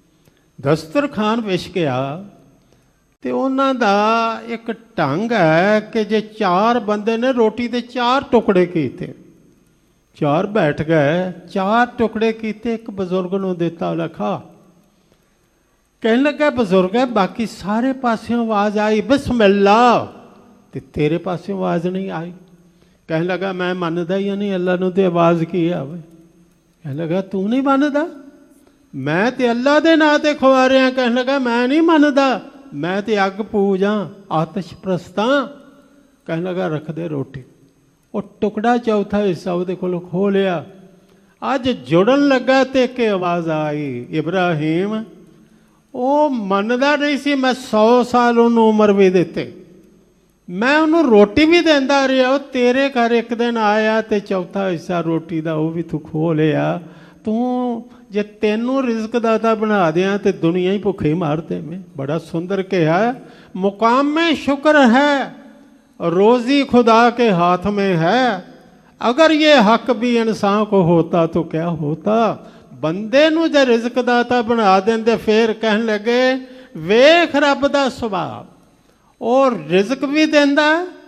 ਦਸਤਰਖਾਨ ਵਿਛ ਗਿਆ। ਤੇ ਉਹਨਾਂ ਦਾ ਇੱਕ ਢੰਗ ਹੈ ਕਿ ਜੇ ਚਾਰ ਬੰਦੇ ਨੇ ਰੋਟੀ ਦੇ ਚਾਰ ਟੁਕੜੇ ਕੀਤੇ, ਚਾਰ ਬੈਠ ਗਏ, ਚਾਰ ਟੁਕੜੇ ਕੀਤੇ, ਇੱਕ ਬਜ਼ੁਰਗ ਨੂੰ ਦਿੱਤਾ, ਉਹਨੇ ਖਾ। ਕਹਿਣ ਲੱਗਾ ਬਜ਼ੁਰਗ ਹੈ, ਬਾਕੀ ਸਾਰੇ ਪਾਸਿਓਂ ਆਵਾਜ਼ ਆਈ ਬਿਸਮਿਲ੍ਲਾ, ਤੇ ਤੇਰੇ ਪਾਸਿਓਂ ਆਵਾਜ਼ ਨਹੀਂ ਆਈ। ਕਹਿਣ ਲੱਗਾ ਮੈਂ ਮੰਨਦਾ ਹੀ ਨਹੀਂ ਅੱਲਾ ਨੂੰ, ਤੇ ਆਵਾਜ਼ ਕੀ ਆਵੇ? ਕਹਿਣ ਲੱਗਾ ਤੂੰ ਨਹੀਂ ਮੰਨਦਾ? ਮੈਂ ਤੇ ਅੱਲਾ ਦੇ ਨਾਂ ਤੇ ਖਵਾ ਰਿਹਾ। ਕਹਿਣ ਲੱਗਾ ਮੈਂ ਨਹੀਂ ਮੰਨਦਾ, ਮੈਂ ਤੇ ਅੱਗ ਪੂਜਾਂ, ਆਤਿਸ਼ ਪ੍ਰਸਤਾਂ। ਕਹਿਣ ਲੱਗਾ ਰੱਖ ਦੇ ਰੋਟੀ। ਉਹ ਟੁਕੜਾ ਚੌਥਾ ਹਿੱਸਾ ਉਹਦੇ ਕੋਲੋਂ ਖੋਹ ਲਿਆ। ਅੱਜ ਜੁੜਨ ਲੱਗਾ ਤੇ ਇੱਕ ਆਵਾਜ਼ ਆਈ, ਇਬਰਾਹੀਮ ਉਹ ਮੰਨਦਾ ਨਹੀਂ ਸੀ। ਮੈਂ ਸੌ ਸਾਲ ਉਹਨੂੰ ਉਮਰ ਵੀ ਦਿੱਤੇ, ਮੈਂ ਉਹਨੂੰ ਰੋਟੀ ਵੀ ਦਿੰਦਾ ਰਿਹਾ। ਉਹ ਤੇਰੇ ਘਰ ਇੱਕ ਦਿਨ ਆਇਆ ਤੇ ਚੌਥਾ ਹਿੱਸਾ ਰੋਟੀ ਦਾ ਉਹ ਵੀ ਤੂੰ ਖੋਹ ਲਿਆ। ਤੂੰ ਜੇ ਤੈਨੂੰ ਰਿਜ਼ਕ ਦਾਤਾ ਬਣਾ ਦਿਆਂ ਤੇ ਦੁਨੀਆ ਹੀ ਭੁੱਖੇ ਮਾਰ ਦੇਵੇਂ। ਬੜਾ ਸੁੰਦਰ ਕਿਹਾ, ਮੁਕਾਮ में शुक्र है, रोजी खुदा के हाथ में है, अगर ये हक भी इंसान को होता तो क्या होता। ਬੰਦੇ ਨੂੰ ਜੇ ਰਿਜ਼ਕ ਦਾਤਾ ਬਣਾ ਦਿੰਦੇ ਫਿਰ ਕਹਿਣ ਲੱਗੇ ਵੇਖ ਰੱਬ ਦਾ ਸੁਭਾਅ, ਉਹ ਰਿਜ਼ਕ ਵੀ ਦਿੰਦਾ,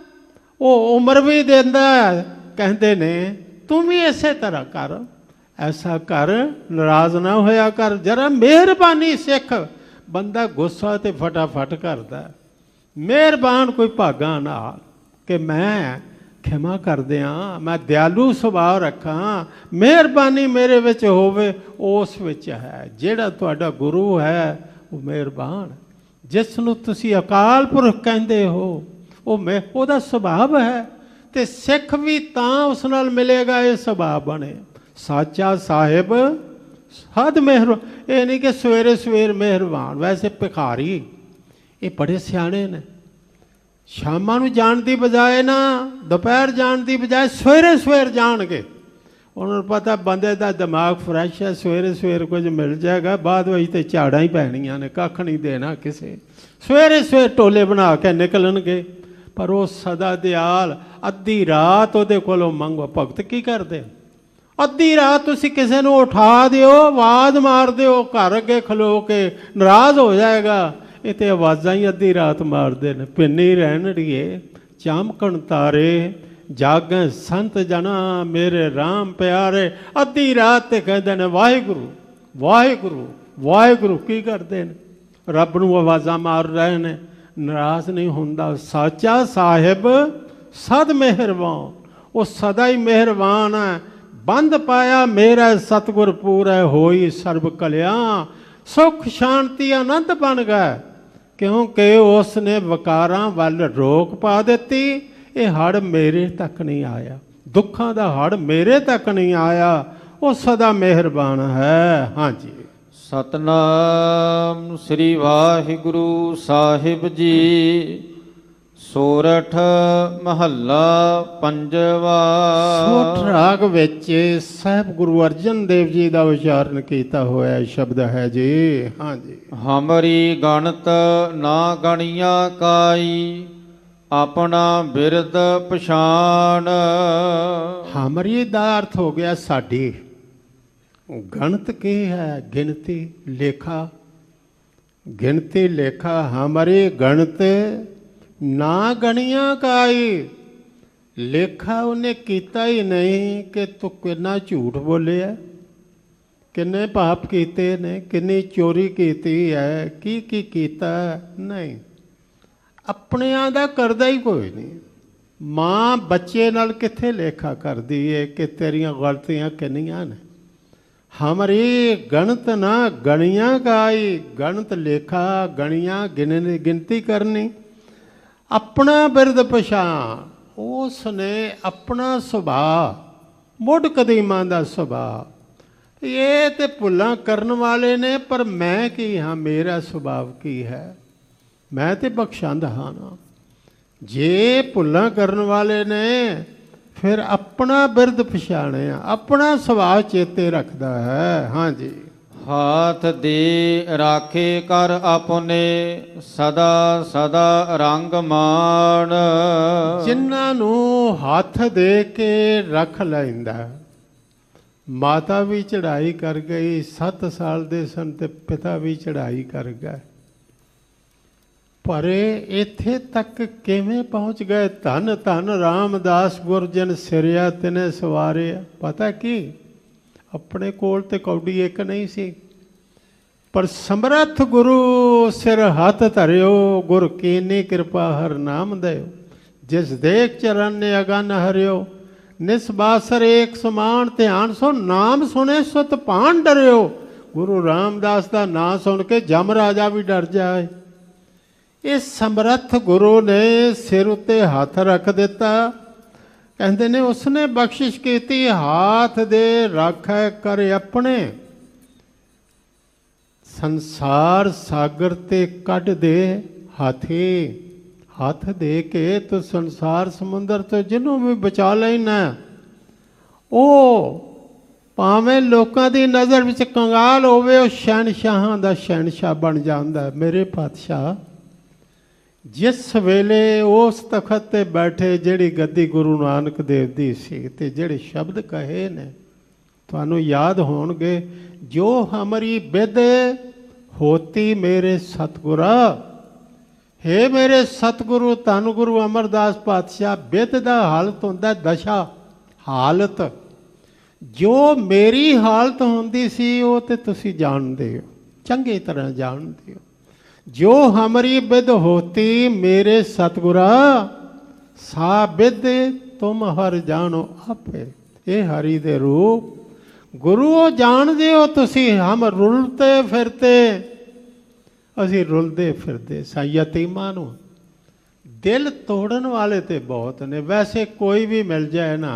ਉਹ ਉਮਰ ਵੀ ਦਿੰਦਾ। ਕਹਿੰਦੇ ਨੇ ਤੂੰ ਵੀ ਇਸੇ ਤਰ੍ਹਾਂ ਕਰ, ਐਸਾ ਕਰ, ਨਾਰਾਜ਼ ਨਾ ਹੋਇਆ ਕਰ, ਜਰਾ ਮਿਹਰਬਾਨੀ ਸਿੱਖ। ਬੰਦਾ ਗੁੱਸਾ ਤੇ ਫਟਾਫਟ ਕਰਦਾ, ਮਿਹਰਬਾਨ ਕੋਈ ਭਾਗਾ ਨਾਲ ਕਿ ਮੈਂ ਖਿਮਾ ਕਰ ਦਿਆਂ, ਮੈਂ ਦਿਆਲੂ ਸੁਭਾਅ ਰੱਖਾਂ, ਮਿਹਰਬਾਨੀ ਮੇਰੇ ਵਿੱਚ ਹੋਵੇ, ਉਸ ਵਿੱਚ ਹੈ। ਜਿਹੜਾ ਤੁਹਾਡਾ ਗੁਰੂ ਹੈ ਉਹ ਮਿਹਰਬਾਨ, ਜਿਸ ਨੂੰ ਤੁਸੀਂ ਅਕਾਲ ਪੁਰਖ ਕਹਿੰਦੇ ਹੋ, ਉਹ ਮੈਂ ਉਹਦਾ ਸੁਭਾਅ ਹੈ। ਤੇ ਸਿੱਖ ਵੀ ਤਾਂ ਉਸ ਨਾਲ ਮਿਲੇਗਾ ਇਹ ਸੁਭਾਅ ਬਣੇ। ਸਾਚਾ ਸਾਹਿਬ ਹੱਦ ਮਿਹਰ, ਇਹ ਨਹੀਂ ਕਿ ਸਵੇਰੇ ਸਵੇਰ ਮਿਹਰਬਾਨ। ਵੈਸੇ ਭਿਖਾਰੀ ਇਹ ਬੜੇ ਸਿਆਣੇ ਨੇ, ਸ਼ਾਮਾਂ ਨੂੰ ਜਾਣ ਦੀ ਬਜਾਏ ਨਾ, ਦੁਪਹਿਰ ਜਾਣ ਦੀ ਬਜਾਏ ਸਵੇਰੇ ਸਵੇਰ ਜਾਣਗੇ। ਉਹਨਾਂ ਨੂੰ ਪਤਾ ਬੰਦੇ ਦਾ ਦਿਮਾਗ ਫਰੈਸ਼ ਹੈ, ਸਵੇਰੇ ਸਵੇਰ ਕੁਝ ਮਿਲ ਜਾਏਗਾ, ਬਾਅਦ ਵਿੱਚ ਤੇ ਝਾੜਾਂ ਹੀ ਪੈਣੀਆਂ ਨੇ, ਕੱਖ ਨਹੀਂ ਦੇਣਾ ਕਿਸੇ। ਸਵੇਰੇ ਸਵੇਰ ਟੋਲੇ ਬਣਾ ਕੇ ਨਿਕਲਣਗੇ। ਪਰ ਉਹ ਸਦਾ ਦਿਆਲ, ਅੱਧੀ ਰਾਤ ਉਹਦੇ ਕੋਲੋਂ ਮੰਗੋ। ਭਗਤ ਕੀ ਕਰਦੇ, ਅੱਧੀ ਰਾਤ ਤੁਸੀਂ ਕਿਸੇ ਨੂੰ ਉਠਾ ਦਿਓ, ਆਵਾਜ਼ ਮਾਰ ਦਿਓ, ਘਰ ਅੱਗੇ ਖਲੋ ਕੇ, ਨਾਰਾਜ਼ ਹੋ ਜਾਏਗਾ। ਇਹ ਤੇ ਆਵਾਜ਼ਾਂ ਹੀ ਅੱਧੀ ਰਾਤ ਮਾਰਦੇ ਨੇ। ਪਿੰਨੀ ਰਹਿਣੜੀਏ ਚਮਕਣ ਤਾਰੇ, ਜਾਗੈ ਸੰਤ ਜਨਾ ਮੇਰੇ ਰਾਮ ਪਿਆਰੇ। ਅੱਧੀ ਰਾਤ ਤੇ ਕਹਿੰਦੇ ਨੇ ਵਾਹਿਗੁਰੂ ਵਾਹਿਗੁਰੂ ਵਾਹਿਗੁਰੂ। ਕੀ ਕਰਦੇ ਨੇ, ਰੱਬ ਨੂੰ ਆਵਾਜ਼ਾਂ ਮਾਰ ਰਹੇ ਨੇ, ਨਾਰਾਜ਼ ਨਹੀਂ ਹੁੰਦਾ। ਸਾਚਾ ਸਾਹਿਬ ਸਦ ਮਿਹਰਬਾਨ, ਉਹ ਸਦਾ ਹੀ ਮਿਹਰਬਾਨ ਹੈ। ਬੰਦ ਪਾਇਆ ਮੇਰਾ ਸਤਿਗੁਰ ਪੂਰਾ, ਹੋਈ ਸਰਬ ਕਲਿਆ, ਸੁਖ ਸ਼ਾਂਤੀ ਆਨੰਦ ਬਣ ਗਿਆ। ਕਿਉਂਕਿ ਉਸ ਨੇ ਵਕਾਰਾਂ ਵੱਲ ਰੋਕ ਪਾ ਦਿੱਤੀ। ਇਹ ਹੜ ਮੇਰੇ ਤੱਕ ਨਹੀਂ ਆਇਆ, ਦੁੱਖਾਂ ਦਾ ਹੜ ਮੇਰੇ ਤੱਕ ਨਹੀਂ ਆਇਆ। ਉਹ ਸਦਾ ਮਿਹਰਬਾਨ ਹੈ। ਹਾਂਜੀ, ਸਤਨਾਮ ਸ੍ਰੀ ਵਾਹਿਗੁਰੂ ਸਾਹਿਬ ਜੀ। ਸੋਰਠ ਮਹੱਲਾ ਪੰਜਵਾ। ਸੋਠ ਰਾਗ ਵਿੱਚ ਸਾਹਿਬ ਗੁਰੂ ਅਰਜਨ ਦੇਵ ਜੀ ਦਾ ਉਚਾਰਨ ਕੀਤਾ ਹੋਇਆ ਸ਼ਬਦ ਹੈ ਜੀ। ਹਾਂਜੀ, ਹਮਰੀ ਗਣਤ ਨਾ ਗਣੀਆਂ ਕਾਈ, ਆਪਣਾ ਬਿਰਦ ਪਛਾਣ। ਹਮਰੀ ਦਾ ਅਰਥ ਹੋ ਗਿਆ ਸਾਡੀ। ਗਣਤ ਕੀ ਹੈ, ਗਿਣਤੀ ਲੇਖਾ, ਗਿਣਤੀ ਲੇਖਾ। ਹਮਰੀ ਗਣਤ ਨਾ ਗਣੀਆਂ ਕਾਈ, ਲੇਖਾ ਉਹਨੇ ਕੀਤਾ ਹੀ ਨਹੀਂ ਕਿ ਤੂੰ ਕਿੰਨਾ ਝੂਠ ਬੋਲਿਆ, ਕਿੰਨੇ ਪਾਪ ਕੀਤੇ ਨੇ, ਕਿੰਨੀ ਚੋਰੀ ਕੀਤੀ ਹੈ, ਕੀ ਕੀ ਕੀਤਾ ਨਹੀਂ। ਆਪਣਿਆਂ ਦਾ ਕਰਦਾ ਹੀ ਕੋਈ ਨਹੀਂ। ਮਾਂ ਬੱਚੇ ਨਾਲ ਕਿੱਥੇ ਲੇਖਾ ਕਰਦੀ ਹੈ ਕਿ ਤੇਰੀਆਂ ਗਲਤੀਆਂ ਕਿੰਨੀਆਂ ਨੇ। ਹਮਰੀ ਗਣਤ ਨਾ ਗਣੀਆਂ ਕਾਈ, ਗਣਤ ਲੇਖਾ ਗਣੀਆਂ ਗਿਣ ਗਿਣਤੀ ਕਰਨੀ। ਆਪਣਾ ਬਿਰਦ ਪਛਾਣ, ਉਸ ਨੇ ਆਪਣਾ ਸੁਭਾਅ, ਮੁੱਢ ਕਦੀਮਾਂ ਦਾ ਸੁਭਾਅ। ਇਹ ਤੇ ਭੁੱਲਾਂ ਕਰਨ ਵਾਲੇ ਨੇ, ਪਰ ਮੈਂ ਕੀ ਹਾਂ, ਮੇਰਾ ਸੁਭਾਅ ਕੀ ਹੈ, ਮੈਂ ਤੇ ਬਖਸ਼ਾਂਦਾ ਹਾਂ ਨਾ। ਜੇ ਭੁੱਲਾਂ ਕਰਨ ਵਾਲੇ ਨੇ ਫਿਰ ਆਪਣਾ ਬਿਰਦ ਪਛਾਣਿਆ, ਆਪਣਾ ਸੁਭਾਅ ਚੇਤੇ ਰੱਖਦਾ ਹੈ। ਹਾਂਜੀ, ਹਾਥ ਦੇ ਰਾਖੇ ਕਰ ਆਪਣੇ, ਸਦਾ ਸਦਾ ਰੰਗ ਮਾਣ। ਜਿਨ੍ਹਾਂ ਨੂੰ ਹੱਥ ਦੇ ਕੇ ਰੱਖ ਲੈਂਦਾ। ਮਾਤਾ ਵੀ ਚੜ੍ਹਾਈ ਕਰ ਗਈ, ਸੱਤ ਸਾਲ ਦੇ ਸਨ ਤੇ ਪਿਤਾ ਵੀ ਚੜ੍ਹਾਈ ਕਰ ਗਏ। ਪਰ ਇੱਥੇ ਤੱਕ ਕਿਵੇਂ ਪਹੁੰਚ ਗਏ? ਧੰਨ ਧੰਨ ਰਾਮਦਾਸ ਗੁਰ ਜਨ ਸਿਰਿਆ ਤਿਨੇ ਸਵਾਰਿਆ। ਪਤਾ ਕੀ, ਆਪਣੇ ਕੋਲ ਤੇ ਕੌਡੀ ਇੱਕ ਨਹੀਂ ਸੀ, ਪਰ ਸਮਰੱਥ ਗੁਰੂ ਸਿਰ ਹੱਥ ਧਰਿਓ, ਗੁਰ ਕੀਨੀ ਕਿਰਪਾ ਹਰ ਨਾਮ ਦਿਓ। ਜਿਸ ਦੇਖ ਚਰਨ ਨੇ ਅਗਨ ਹਰਿਓ, ਨਿਸਬਾਸਰ ਏਕ ਸਮਾਨ ਧਿਆਨ ਸੋ, ਨਾਮ ਸੁਣੇ ਸੁਤ ਭਾਨ ਡਰਿਓ। ਗੁਰੂ ਰਾਮਦਾਸ ਦਾ ਨਾਂ ਸੁਣ ਕੇ ਜਮ ਰਾਜਾ ਵੀ ਡਰ ਜਾਏ। ਇਹ ਸਮਰੱਥ ਗੁਰੂ ਨੇ ਸਿਰ ਉੱਤੇ ਹੱਥ ਰੱਖ ਦਿੱਤਾ। ਕਹਿੰਦੇ ਨੇ ਉਸਨੇ ਬਖਸ਼ਿਸ਼ ਕੀਤੀ, ਹਾਥ ਦੇ ਰਾਖੈ ਕਰ ਆਪਣੇ, ਸੰਸਾਰ ਸਾਗਰ ਤੇ ਕੱਢ ਦੇ ਹਾਥੀ, ਹੱਥ ਦੇ ਕੇ ਤੂੰ ਸੰਸਾਰ ਸਮੁੰਦਰ ਤੋਂ ਜਿਹਨੂੰ ਵੀ ਬਚਾ ਲੈਣਾ, ਉਹ ਭਾਵੇਂ ਲੋਕਾਂ ਦੀ ਨਜ਼ਰ ਵਿੱਚ ਕੰਗਾਲ ਹੋਵੇ, ਉਹ ਸ਼ਹਿਨਸ਼ਾਹਾਂ ਦਾ ਸ਼ਹਿਨਸ਼ਾਹ ਬਣ ਜਾਂਦਾ। ਮੇਰੇ ਪਾਤਸ਼ਾਹ, ਜਿਸ ਵੇਲੇ ਉਸ ਤਖਤ ਤੇ ਬੈਠੇ, ਜਿਹੜੀ ਗੱਦੀ ਗੁਰੂ ਨਾਨਕ ਦੇਵ ਦੀ ਸੀ, ਤੇ ਜਿਹੜੇ ਸ਼ਬਦ ਕਹੇ ਨੇ ਤੁਹਾਨੂੰ ਯਾਦ ਹੋਣਗੇ, ਜੋ ਹਮਾਰੀ ਬਿਦ ਹੋਤੀ ਮੇਰੇ ਸਤਿਗੁਰਾ। ਹੇ ਮੇਰੇ ਸਤਿਗੁਰੂ ਧੰਨ ਗੁਰੂ ਅਮਰਦਾਸ ਪਾਤਸ਼ਾਹ, ਬਿਦ ਦਾ ਹਾਲਤ ਹੁੰਦਾ ਦਸ਼ਾ, ਹਾਲਤ। ਜੋ ਮੇਰੀ ਹਾਲਤ ਹੁੰਦੀ ਸੀ ਉਹ ਤੇ ਤੁਸੀਂ ਜਾਣਦੇ ਹੋ, ਚੰਗੀ ਤਰ੍ਹਾਂ ਜਾਣਦੇ ਹੋ। ਜੋ ਹਮਾਰੀ ਬਿਦ ਹੋਤੀ ਮੇਰੇ ਸਤਿਗੁਰਾ, ਸਾ ਬਿਦ ਤੁਮ ਹਰ ਜਾਣੋ ਆਪੇ। ਇਹ ਹਰੀ ਦੇ ਰੂਪ ਗੁਰੂ ਉਹ ਜਾਣਦੇ ਹੋ ਤੁਸੀਂ। ਹਮ ਰੁਲਤੇ ਫਿਰਤੇ, ਅਸੀਂ ਰੁਲਦੇ ਫਿਰਦੇ ਸਾਂ ਯਤੀਮਾਂ ਨੂੰ। ਦਿਲ ਤੋੜਨ ਵਾਲੇ ਤੇ ਬਹੁਤ ਨੇ। ਵੈਸੇ ਕੋਈ ਵੀ ਮਿਲ ਜਾਏ ਨਾ,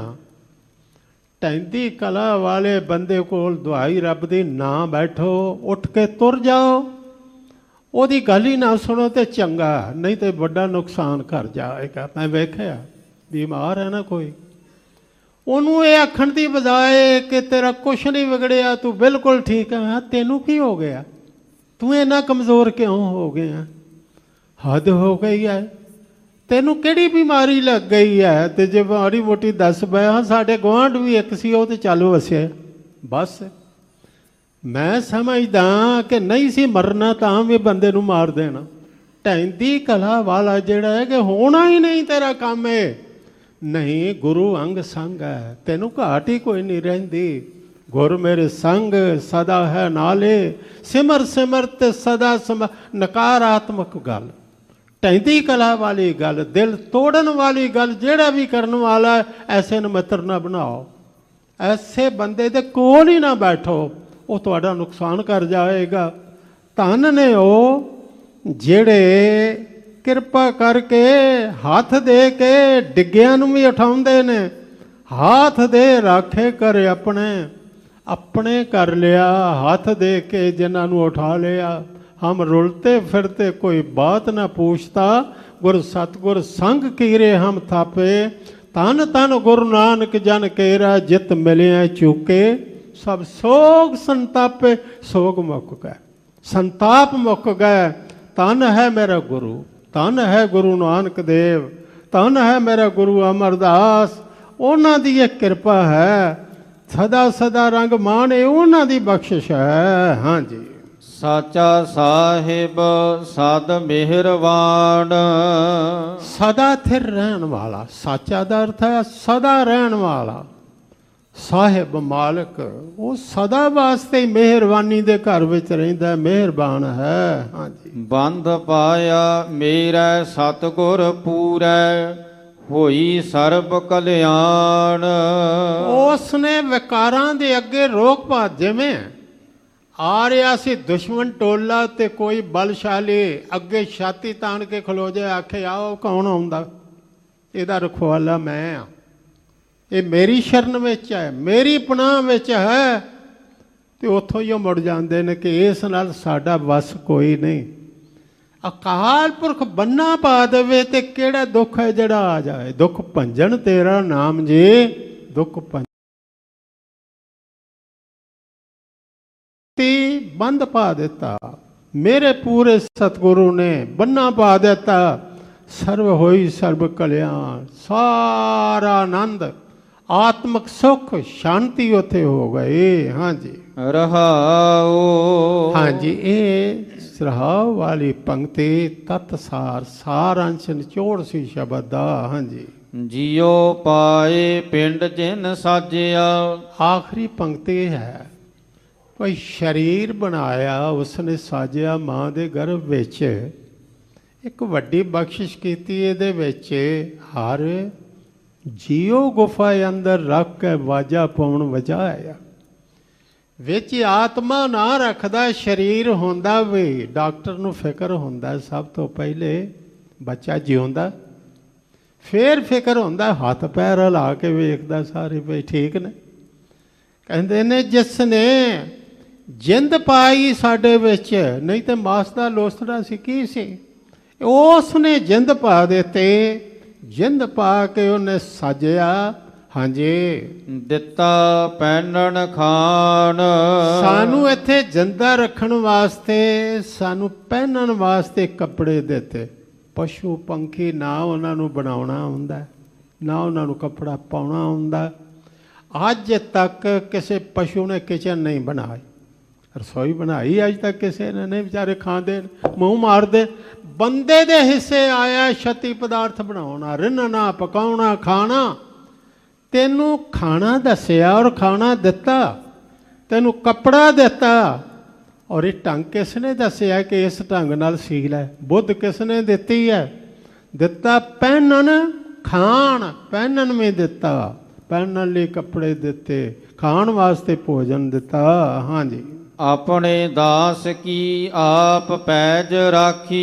ਢਹਿੰਦੀ ਕਲਾ ਵਾਲੇ ਬੰਦੇ ਕੋਲ ਦੁਹਾਈ ਰੱਬ ਦੀ ਨਾ ਬੈਠੋ, ਉੱਠ ਕੇ ਤੁਰ ਜਾਓ, ਉਹਦੀ ਗੱਲ ਹੀ ਨਾ ਸੁਣੋ ਤੇ ਚੰਗਾ, ਨਹੀਂ ਤੇ ਵੱਡਾ ਨੁਕਸਾਨ ਕਰ ਜਾਏਗਾ। ਮੈਂ ਵੇਖਿਆ, ਬਿਮਾਰ ਹੈ ਨਾ ਕੋਈ, ਉਹਨੂੰ ਇਹ ਆਖਣ ਦੀ ਬਜਾਏ ਕਿ ਤੇਰਾ ਕੁਛ ਨਹੀਂ ਵਿਗੜਿਆ, ਤੂੰ ਬਿਲਕੁਲ ਠੀਕ ਹੈ, ਤੈਨੂੰ ਕੀ ਹੋ ਗਿਆ, ਤੂੰ ਇੰਨਾ ਕਮਜ਼ੋਰ ਕਿਉਂ ਹੋ ਗਿਆ, ਹੱਦ ਹੋ ਗਈ ਹੈ, ਤੈਨੂੰ ਕਿਹੜੀ ਬਿਮਾਰੀ ਲੱਗ ਗਈ ਹੈ। ਤੇ ਜੇ ਮਾੜੀ ਮੋਟੀ ਦੱਸ ਪਿਆ, ਹਾਂ ਸਾਡੇ ਗੁਆਂਢ ਵੀ ਇੱਕ ਸੀ, ਉਹ ਤੇ ਚੱਲ ਵਸਿਆ। ਬਸ ਮੈਂ ਸਮਝਦਾ ਕਿ ਨਹੀਂ ਸੀ ਮਰਨਾ ਤਾਂ ਵੀ ਬੰਦੇ ਨੂੰ ਮਾਰ ਦੇਣਾ। ਢਹਿੰਦੀ ਕਲਾ ਵਾਲਾ ਜਿਹੜਾ ਹੈ ਕਿ ਹੋਣਾ ਹੀ ਨਹੀਂ ਤੇਰਾ ਕੰਮ ਹੈ। ਨਹੀਂ, ਗੁਰੂ ਅੰਗ ਸੰਗ ਹੈ, ਤੈਨੂੰ ਘਾਟ ਹੀ ਕੋਈ ਨਹੀਂ ਰਹਿੰਦੀ। ਗੁਰ ਮੇਰੇ ਸੰਗ ਸਦਾ ਹੈ ਨਾਲੇ, ਸਿਮਰ ਸਿਮਰ ਤੇ ਸਦਾ ਸਮ। ਨਕਾਰਾਤਮਕ ਗੱਲ, ਢਹਿੰਦੀ ਕਲਾ ਵਾਲੀ ਗੱਲ, ਦਿਲ ਤੋੜਨ ਵਾਲੀ ਗੱਲ, ਜਿਹੜਾ ਵੀ ਕਰਨ ਵਾਲਾ ਐਸੇ ਨੂੰ ਮਿੱਤਰ ਨਾ ਬਣਾਓ। ਐਸੇ ਬੰਦੇ ਦੇ ਕੋਲ ਹੀ ਨਾ ਬੈਠੋ, ਉਹ ਤੁਹਾਡਾ ਨੁਕਸਾਨ ਕਰ ਜਾਏਗਾ। ਧੰਨ ਨੇ ਉਹ ਜਿਹੜੇ ਕਿਰਪਾ ਕਰਕੇ ਹੱਥ ਦੇ ਕੇ ਡਿੱਗਿਆਂ ਨੂੰ ਵੀ ਉਠਾਉਂਦੇ ਨੇ। ਹੱਥ ਦੇ ਰਾਖੇ ਕਰ ਆਪਣੇ, ਆਪਣੇ ਕਰ ਲਿਆ ਹੱਥ ਦੇ ਕੇ ਜਿਨ੍ਹਾਂ ਨੂੰ ਉਠਾ ਲਿਆ। ਹਮ ਰੁਲਤੇ ਫਿਰਤੇ ਕੋਈ ਬਾਤ ਨਾ ਪੁੱਛਤਾ, ਗੁਰ ਸਤਗੁਰ ਸੰਗ ਕੀਰੇ ਹਮ ਥਾਪੇ। ਧੰਨ ਧੰਨ ਗੁਰੂ ਨਾਨਕ ਜਨ ਕੇਰਾ, ਜਿਤ ਮਿਲਿਆ ਚੁੱਕੇ ਸਭ ਸੋਗ ਸੰਤਾਪੇ। ਸੋਗ ਮੁੱਕ ਗਏ, ਸੰਤਾਪ ਮੁੱਕ ਗਏ। ਧੰਨ ਹੈ ਮੇਰਾ ਗੁਰੂ, ਧੰਨ ਹੈ ਗੁਰੂ ਨਾਨਕ ਦੇਵ, ਧੰਨ ਹੈ ਮੇਰਾ ਗੁਰੂ ਅਮਰਦਾਸ। ਉਹਨਾਂ ਦੀ ਇਹ ਕਿਰਪਾ ਹੈ, ਸਦਾ ਸਦਾ ਰੰਗ ਮਾਣੇ ਉਹਨਾਂ ਦੀ ਬਖਸ਼ਿਸ਼ ਹੈ। ਹਾਂਜੀ, ਸਾਚਾ ਸਾਹਿਬ ਸਦ ਮਿਹਰਵਾਨ। ਸਦਾ ਥਿਰ ਰਹਿਣ ਵਾਲਾ, ਸਾਚਾ ਦਾ ਅਰਥ ਹੈ ਸਦਾ ਰਹਿਣ ਵਾਲਾ। ਸਾਹਿਬ ਮਾਲਕ, ਉਹ ਸਦਾ ਵਾਸਤੇ ਹੀ ਮਿਹਰਬਾਨੀ ਦੇ ਘਰ ਵਿੱਚ ਰਹਿੰਦਾ, ਮਿਹਰਬਾਨ ਹੈ। ਹਾਂਜੀ, ਬੰਧ ਪਾਇਆ ਮੇਰਾ ਸਤਿਗੁਰ ਪੂਰੈ, ਹੋਈ ਸਰਬ ਕਲਿਆਣ। ਉਸ ਨੇ ਵਿਕਾਰਾਂ ਦੇ ਅੱਗੇ ਰੋਕ ਪਾ। ਜਿਵੇਂ ਆ ਰਿਹਾ ਸੀ ਦੁਸ਼ਮਣ ਟੋਲਾ ਤੇ ਕੋਈ ਬਲਸ਼ਾਲੀ ਅੱਗੇ ਛਾਤੀ ਤਾਣ ਕੇ ਖਲੋ ਜਾਏ, ਆਖੇ ਆਓ ਕੌਣ ਆਉਂਦਾ, ਇਹਦਾ ਰਖਵਾਲਾ ਮੈਂ ਆ, ਇਹ ਮੇਰੀ ਸ਼ਰਨ ਵਿੱਚ ਹੈ, ਮੇਰੀ ਪਨਾਹ ਵਿੱਚ ਹੈ, ਤੇ ਉੱਥੋਂ ਹੀ ਉਹ ਮੁੜ ਜਾਂਦੇ ਨੇ ਕਿ ਇਸ ਨਾਲ ਸਾਡਾ ਵਸ ਕੋਈ ਨਹੀਂ। ਅਕਾਲ ਪੁਰਖ ਬੰਨਾ ਪਾ ਦੇਵੇ ਤੇ ਕਿਹੜਾ ਦੁੱਖ ਹੈ ਜਿਹੜਾ ਆ ਜਾਏ। ਦੁੱਖ ਭੰਜਨ ਤੇਰਾ ਨਾਮ ਜੀ, ਦੁੱਖ ਭੰਜਨ ਤੀ ਬੰਦ ਪਾ ਦਿੱਤਾ। ਮੇਰੇ ਪੂਰੇ ਸਤਿਗੁਰੂ ਨੇ ਬੰਨਾ ਪਾ ਦਿੱਤਾ। ਸਰਵ ਹੋਈ ਸਰਬ ਕਲਿਆਣ, ਸਾਰਾ ਆਨੰਦ, ਆਤਮਿਕ ਸੁੱਖ ਸ਼ਾਂਤੀ ਉੱਥੇ ਹੋ ਗਈ। ਹਾਂਜੀ, ਰਹਾਉ। ਹਾਂਜੀ, ਇਹ ਰਹਾਉ ਵਾਲੀ ਪੰਕਤੀ ਤਤਸਾਰ ਸਾਰਾਂਸ਼ ਨਿਚੋੜ ਸੀ ਸ਼ਬਦ ਦਾ। ਹਾਂਜੀ, ਜਿਉ ਪਾਏ ਪਿੰਡ ਜਿਨ ਸਾਜਿਆ। ਆਖਰੀ ਪੰਕਤੀ ਹੈ, ਕੋਈ ਸਰੀਰ ਬਣਾਇਆ ਉਸਨੇ ਸਾਜਿਆ ਮਾਂ ਦੇ ਗਰਭ ਵਿੱਚ। ਇੱਕ ਵੱਡੀ ਬਖਸ਼ਿਸ਼ ਕੀਤੀ ਇਹਦੇ ਵਿੱਚ, ਹਰ ਜੀਓ ਗੁਫਾ ਅੰਦਰ ਰੱਖ ਕੇ ਵਾਜਾ ਪਾਉਣ ਵਜਾਇਆ। ਵਿੱਚ ਆਤਮਾ ਨਾ ਰੱਖਦਾ, ਸਰੀਰ ਹੁੰਦਾ ਵੀ। ਡਾਕਟਰ ਨੂੰ ਫਿਕਰ ਹੁੰਦਾ ਸਭ ਤੋਂ ਪਹਿਲੇ ਬੱਚਾ ਜਿਉਂਦਾ, ਫਿਰ ਫਿਕਰ ਹੁੰਦਾ ਹੱਥ ਪੈਰ ਹਿਲਾ ਕੇ ਵੇਖਦਾ ਸਾਰੇ ਵੀ ਠੀਕ ਨੇ। ਕਹਿੰਦੇ ਨੇ ਜਿਸ ਨੇ ਜਿੰਦ ਪਾਈ ਸਾਡੇ ਵਿੱਚ, ਨਹੀਂ ਤੇ ਮਾਸ ਦਾ ਲੋਸੜਾ ਸੀ ਕੀ ਸੀ। ਉਸ ਨੇ ਜਿੰਦ ਪਾ ਦਿੱਤੇ, ਜਿੰਦ ਪਾ ਕੇ ਉਹਨੇ ਸਾਜਿਆ। ਹਾਂਜੀ, ਦਿੱਤਾ ਪਹਿਨਣ ਖਾਣ, ਸਾਨੂੰ ਇੱਥੇ ਜਿੰਦਾ ਰੱਖਣ ਵਾਸਤੇ, ਸਾਨੂੰ ਪਹਿਨਣ ਵਾਸਤੇ ਕੱਪੜੇ ਦਿੱਤੇ। ਪਸ਼ੂ ਪੰਖੀ ਨਾ ਉਹਨਾਂ ਨੂੰ ਬਣਾਉਣਾ ਹੁੰਦਾ, ਨਾ ਉਹਨਾਂ ਨੂੰ ਕੱਪੜਾ ਪਾਉਣਾ ਹੁੰਦਾ। ਅੱਜ ਤੱਕ ਕਿਸੇ ਪਸ਼ੂ ਨੇ ਕਿਚਨ ਨਹੀਂ ਬਣਾਈ, ਰਸੋਈ ਬਣਾਈ ਅੱਜ ਤੱਕ ਕਿਸੇ ਨੇ ਨਹੀਂ। ਵਿਚਾਰੇ ਖਾਂਦੇ ਮੂੰਹ ਮਾਰਦੇ। ਬੰਦੇ ਦੇ ਹਿੱਸੇ ਆਇਆ ਛਤੀ ਪਦਾਰਥ ਬਣਾਉਣਾ, ਰਿੰਨਣਾ, ਪਕਾਉਣਾ, ਖਾਣਾ। ਤੈਨੂੰ ਖਾਣਾ ਦੱਸਿਆ ਔਰ ਖਾਣਾ ਦਿੱਤਾ, ਤੈਨੂੰ ਕੱਪੜਾ ਦਿੱਤਾ। ਔਰ ਇਹ ਢੰਗ ਕਿਸ ਨੇ ਦੱਸਿਆ ਕਿ ਇਸ ਢੰਗ ਨਾਲ ਸੀ ਲੈ? ਬੁੱਧ ਕਿਸ ਨੇ ਦਿੱਤੀ ਹੈ? ਦਿੱਤਾ ਪਹਿਨਣ ਖਾਣ, ਪਹਿਨਣ ਵੀ ਦਿੱਤਾ, ਪਹਿਨਣ ਲਈ ਕੱਪੜੇ ਦਿੱਤੇ, ਖਾਣ ਵਾਸਤੇ ਭੋਜਨ ਦਿੱਤਾ। ਹਾਂਜੀ, ਆਪਣੇ ਦਾਸ ਕੀ ਆਪ ਪੈਜ ਰਾਖੀ,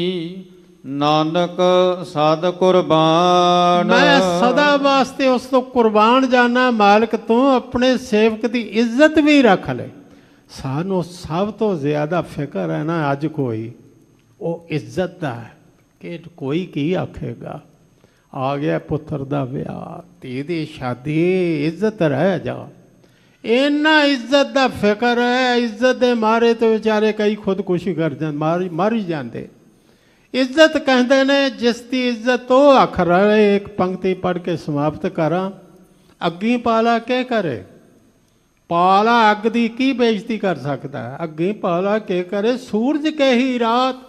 ਨਾਨਕ ਸਦ ਕੁਰਬਾਨ। ਮੈਂ ਸਦਾ ਵਾਸਤੇ ਉਸ ਤੋਂ ਕੁਰਬਾਨ ਜਾਣਾ। ਮਾਲਕ ਤੂੰ ਆਪਣੇ ਸੇਵਕ ਦੀ ਇੱਜ਼ਤ ਵੀ ਰੱਖ ਲੈ। ਸਾਨੂੰ ਸਭ ਤੋਂ ਜ਼ਿਆਦਾ ਫਿਕਰ ਹੈ ਨਾ ਅੱਜ ਕੋਈ, ਉਹ ਇੱਜ਼ਤ ਦਾ ਹੈ ਕਿ ਕੋਈ ਕੀ ਆਖੇਗਾ। ਆ ਗਿਆ ਪੁੱਤਰ ਦਾ ਵਿਆਹ, ਧੀ ਦੀ ਸ਼ਾਦੀ, ਇੱਜ਼ਤ ਰਹਿ ਜਾ। ਇੰਨਾ ਇੱਜ਼ਤ ਦਾ ਫਿਕਰ ਹੈ, ਇੱਜ਼ਤ ਦੇ ਮਾਰੇ ਤੇ ਵਿਚਾਰੇ ਕਈ ਖੁਦਕੁਸ਼ੀ ਕਰ ਜਾਂ ਮਾਰੀ ਮਾਰੀ ਜਾਂਦੇ। ਇੱਜ਼ਤ ਕਹਿੰਦੇ ਨੇ ਜਿਸ ਦੀ ਇੱਜ਼ਤ ਉਹ ਆਖ ਰਹੇ। ਇੱਕ ਪੰਕਤੀ ਪੜ੍ਹ ਕੇ ਸਮਾਪਤ ਕਰਾਂ। ਅੱਗੀ ਪਾਲਾ ਕੀ ਕਰੇ? ਪਾਲਾ ਅੱਗ ਦੀ ਕੀ ਬੇਇੱਜ਼ਤੀ ਕਰ ਸਕਦਾ ਹੈ? ਅੱਗੀ ਪਾਲਾ ਕੀ ਕਰੇ? ਸੂਰਜ ਕੇ ਹੀ ਰਾਤ,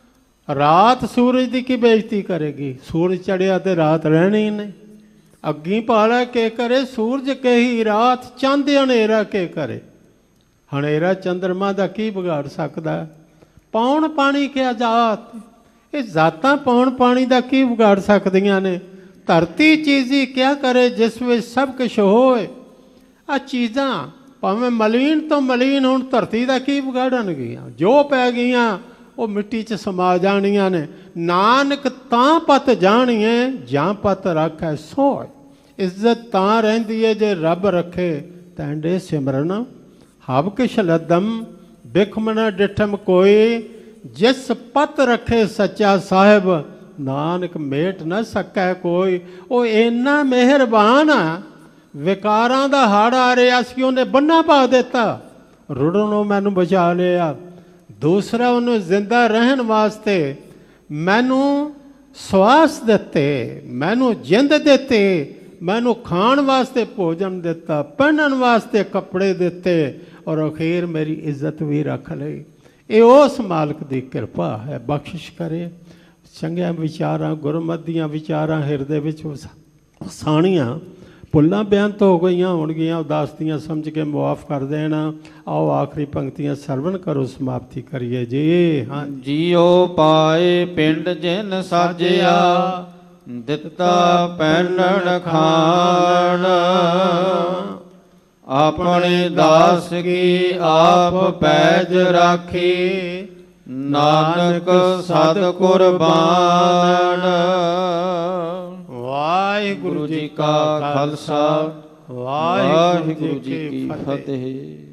ਰਾਤ ਸੂਰਜ ਦੀ ਕੀ ਬੇਇੱਜ਼ਤੀ ਕਰੇਗੀ? ਸੂਰਜ ਚੜਿਆ ਤੇ ਰਾਤ ਰਹਿਣੀ ਨਹੀਂ। ਅੱਗੀ ਪਾਲਾ ਕੀ ਕਰੇ? ਸੂਰਜ ਕੇ ਹੀ ਰਾਤ, ਚੰਦ ਹਨੇਰਾ ਕੀ ਕਰੇ? ਹਨੇਰਾ ਚੰਦਰਮਾ ਦਾ ਕੀ ਵਿਗਾੜ ਸਕਦਾ? ਪੌਣ ਪਾਣੀ ਕਿਆ ਜਾਤ, ਇਹ ਜ਼ਾਤਾਂ ਪੌਣ ਪਾਣੀ ਦਾ ਕੀ ਵਿਗਾੜ ਸਕਦੀਆਂ ਨੇ? ਧਰਤੀ ਚੀਜ਼ੀ ਕਿਆ ਕਰੇ ਜਿਸ ਵਿੱਚ ਸਭ ਕੁਛ ਹੋਏ। ਆ ਚੀਜ਼ਾਂ ਭਾਵੇਂ ਮਲੀਨ ਤੋਂ ਮਲੀਨ ਹੁਣ ਧਰਤੀ ਦਾ ਕੀ ਵਿਗਾੜਨਗੀਆਂ? ਜੋ ਪੈ ਗਈਆਂ ਉਹ ਮਿੱਟੀ 'ਚ ਸਮਾ ਜਾਣੀਆਂ ਨੇ। ਨਾਨਕ ਤਾਂ ਪਤ ਜਾਣੀਏ ਜਾਂ ਪਤ ਰੱਖੈ ਸੋਇ। ਇੱਜ਼ਤ ਤਾਂ ਰਹਿੰਦੀ ਹੈ ਜੇ ਰੱਬ ਰੱਖੇ। ਤੈਂਡੇ ਸਿਮਰਨ ਹਬ ਕਿਛ ਲੱਦਮ, ਬਿਖਮ ਨ ਡਿਠਮ ਕੋਈ। ਜਿਸ ਪਤ ਰੱਖੇ ਸੱਚਾ ਸਾਹਿਬ, ਨਾਨਕ ਮੇਟ ਨਾ ਸਕੈ ਕੋਈ। ਉਹ ਇੰਨਾ ਮਿਹਰਬਾਨ ਆ। ਵਿਕਾਰਾਂ ਦਾ ਹੜ੍ਹ ਆ ਰਿਹਾ ਸੀ, ਉਹਨੇ ਬੰਨਾ ਪਾ ਦਿੱਤਾ, ਰੁੜਨੋਂ ਮੈਨੂੰ ਬਚਾ ਲਿਆ। ਦੂਸਰਾ, ਉਹਨੂੰ ਜ਼ਿੰਦਾ ਰਹਿਣ ਵਾਸਤੇ ਮੈਨੂੰ ਸਵਾਸ ਦਿੱਤੇ, ਮੈਨੂੰ ਜਿੰਦ ਦਿੱਤੇ, ਮੈਨੂੰ ਖਾਣ ਵਾਸਤੇ ਭੋਜਨ ਦਿੱਤਾ, ਪਹਿਨਣ ਵਾਸਤੇ ਕੱਪੜੇ ਦਿੱਤੇ, ਔਰ ਅਖੀਰ ਮੇਰੀ ਇੱਜ਼ਤ ਵੀ ਰੱਖ ਲਈ। ਇਹ ਉਸ ਮਾਲਕ ਦੀ ਕਿਰਪਾ ਹੈ। ਬਖਸ਼ਿਸ਼ ਕਰੇ। ਚੰਗਿਆਂ ਵਿਚਾਰਾਂ, ਗੁਰਮਤਿ ਦੀਆਂ ਵਿਚਾਰਾਂ ਹਿਰਦੇ ਵਿੱਚ ਵਸਾਣੀਆਂ। ਭੁੱਲਾਂ ਬੇਅੰਤ ਹੋ ਗਈਆਂ ਹੋਣਗੀਆਂ, ਉਦਾਸਤੀਆਂ ਸਮਝ ਕੇ ਮੁਆਫ ਕਰ ਦੇਣਾ। ਆਓ ਆਖਰੀ ਪੰਕਤੀਆਂ ਸਰਵਣ ਕਰੋ, ਸਮਾਪਤੀ ਕਰੀਏ ਜੀ। ਹਾਂ, ਜੀਉ ਪਾਏ ਪਿੰਡ ਜਿਨ ਸਾਜਿਆ, ਦਿੱਤਾ ਪਹਿਨਣ ਖਾਣ। ਆਪਣੇ ਦਾਸ ਕੀ ਆਪ ਪੈਜ ਰਾਖੀ, ਨਾਨਕ ਸਦ ਕੁਰਬਾਨ। ਵਾਹਿਗੁਰੂ ਜੀ ਕਾ ਖਾਲਸਾ, ਵਾਹਿਗੁਰੂ ਜੀ ਕੀ ਫਤਿਹ।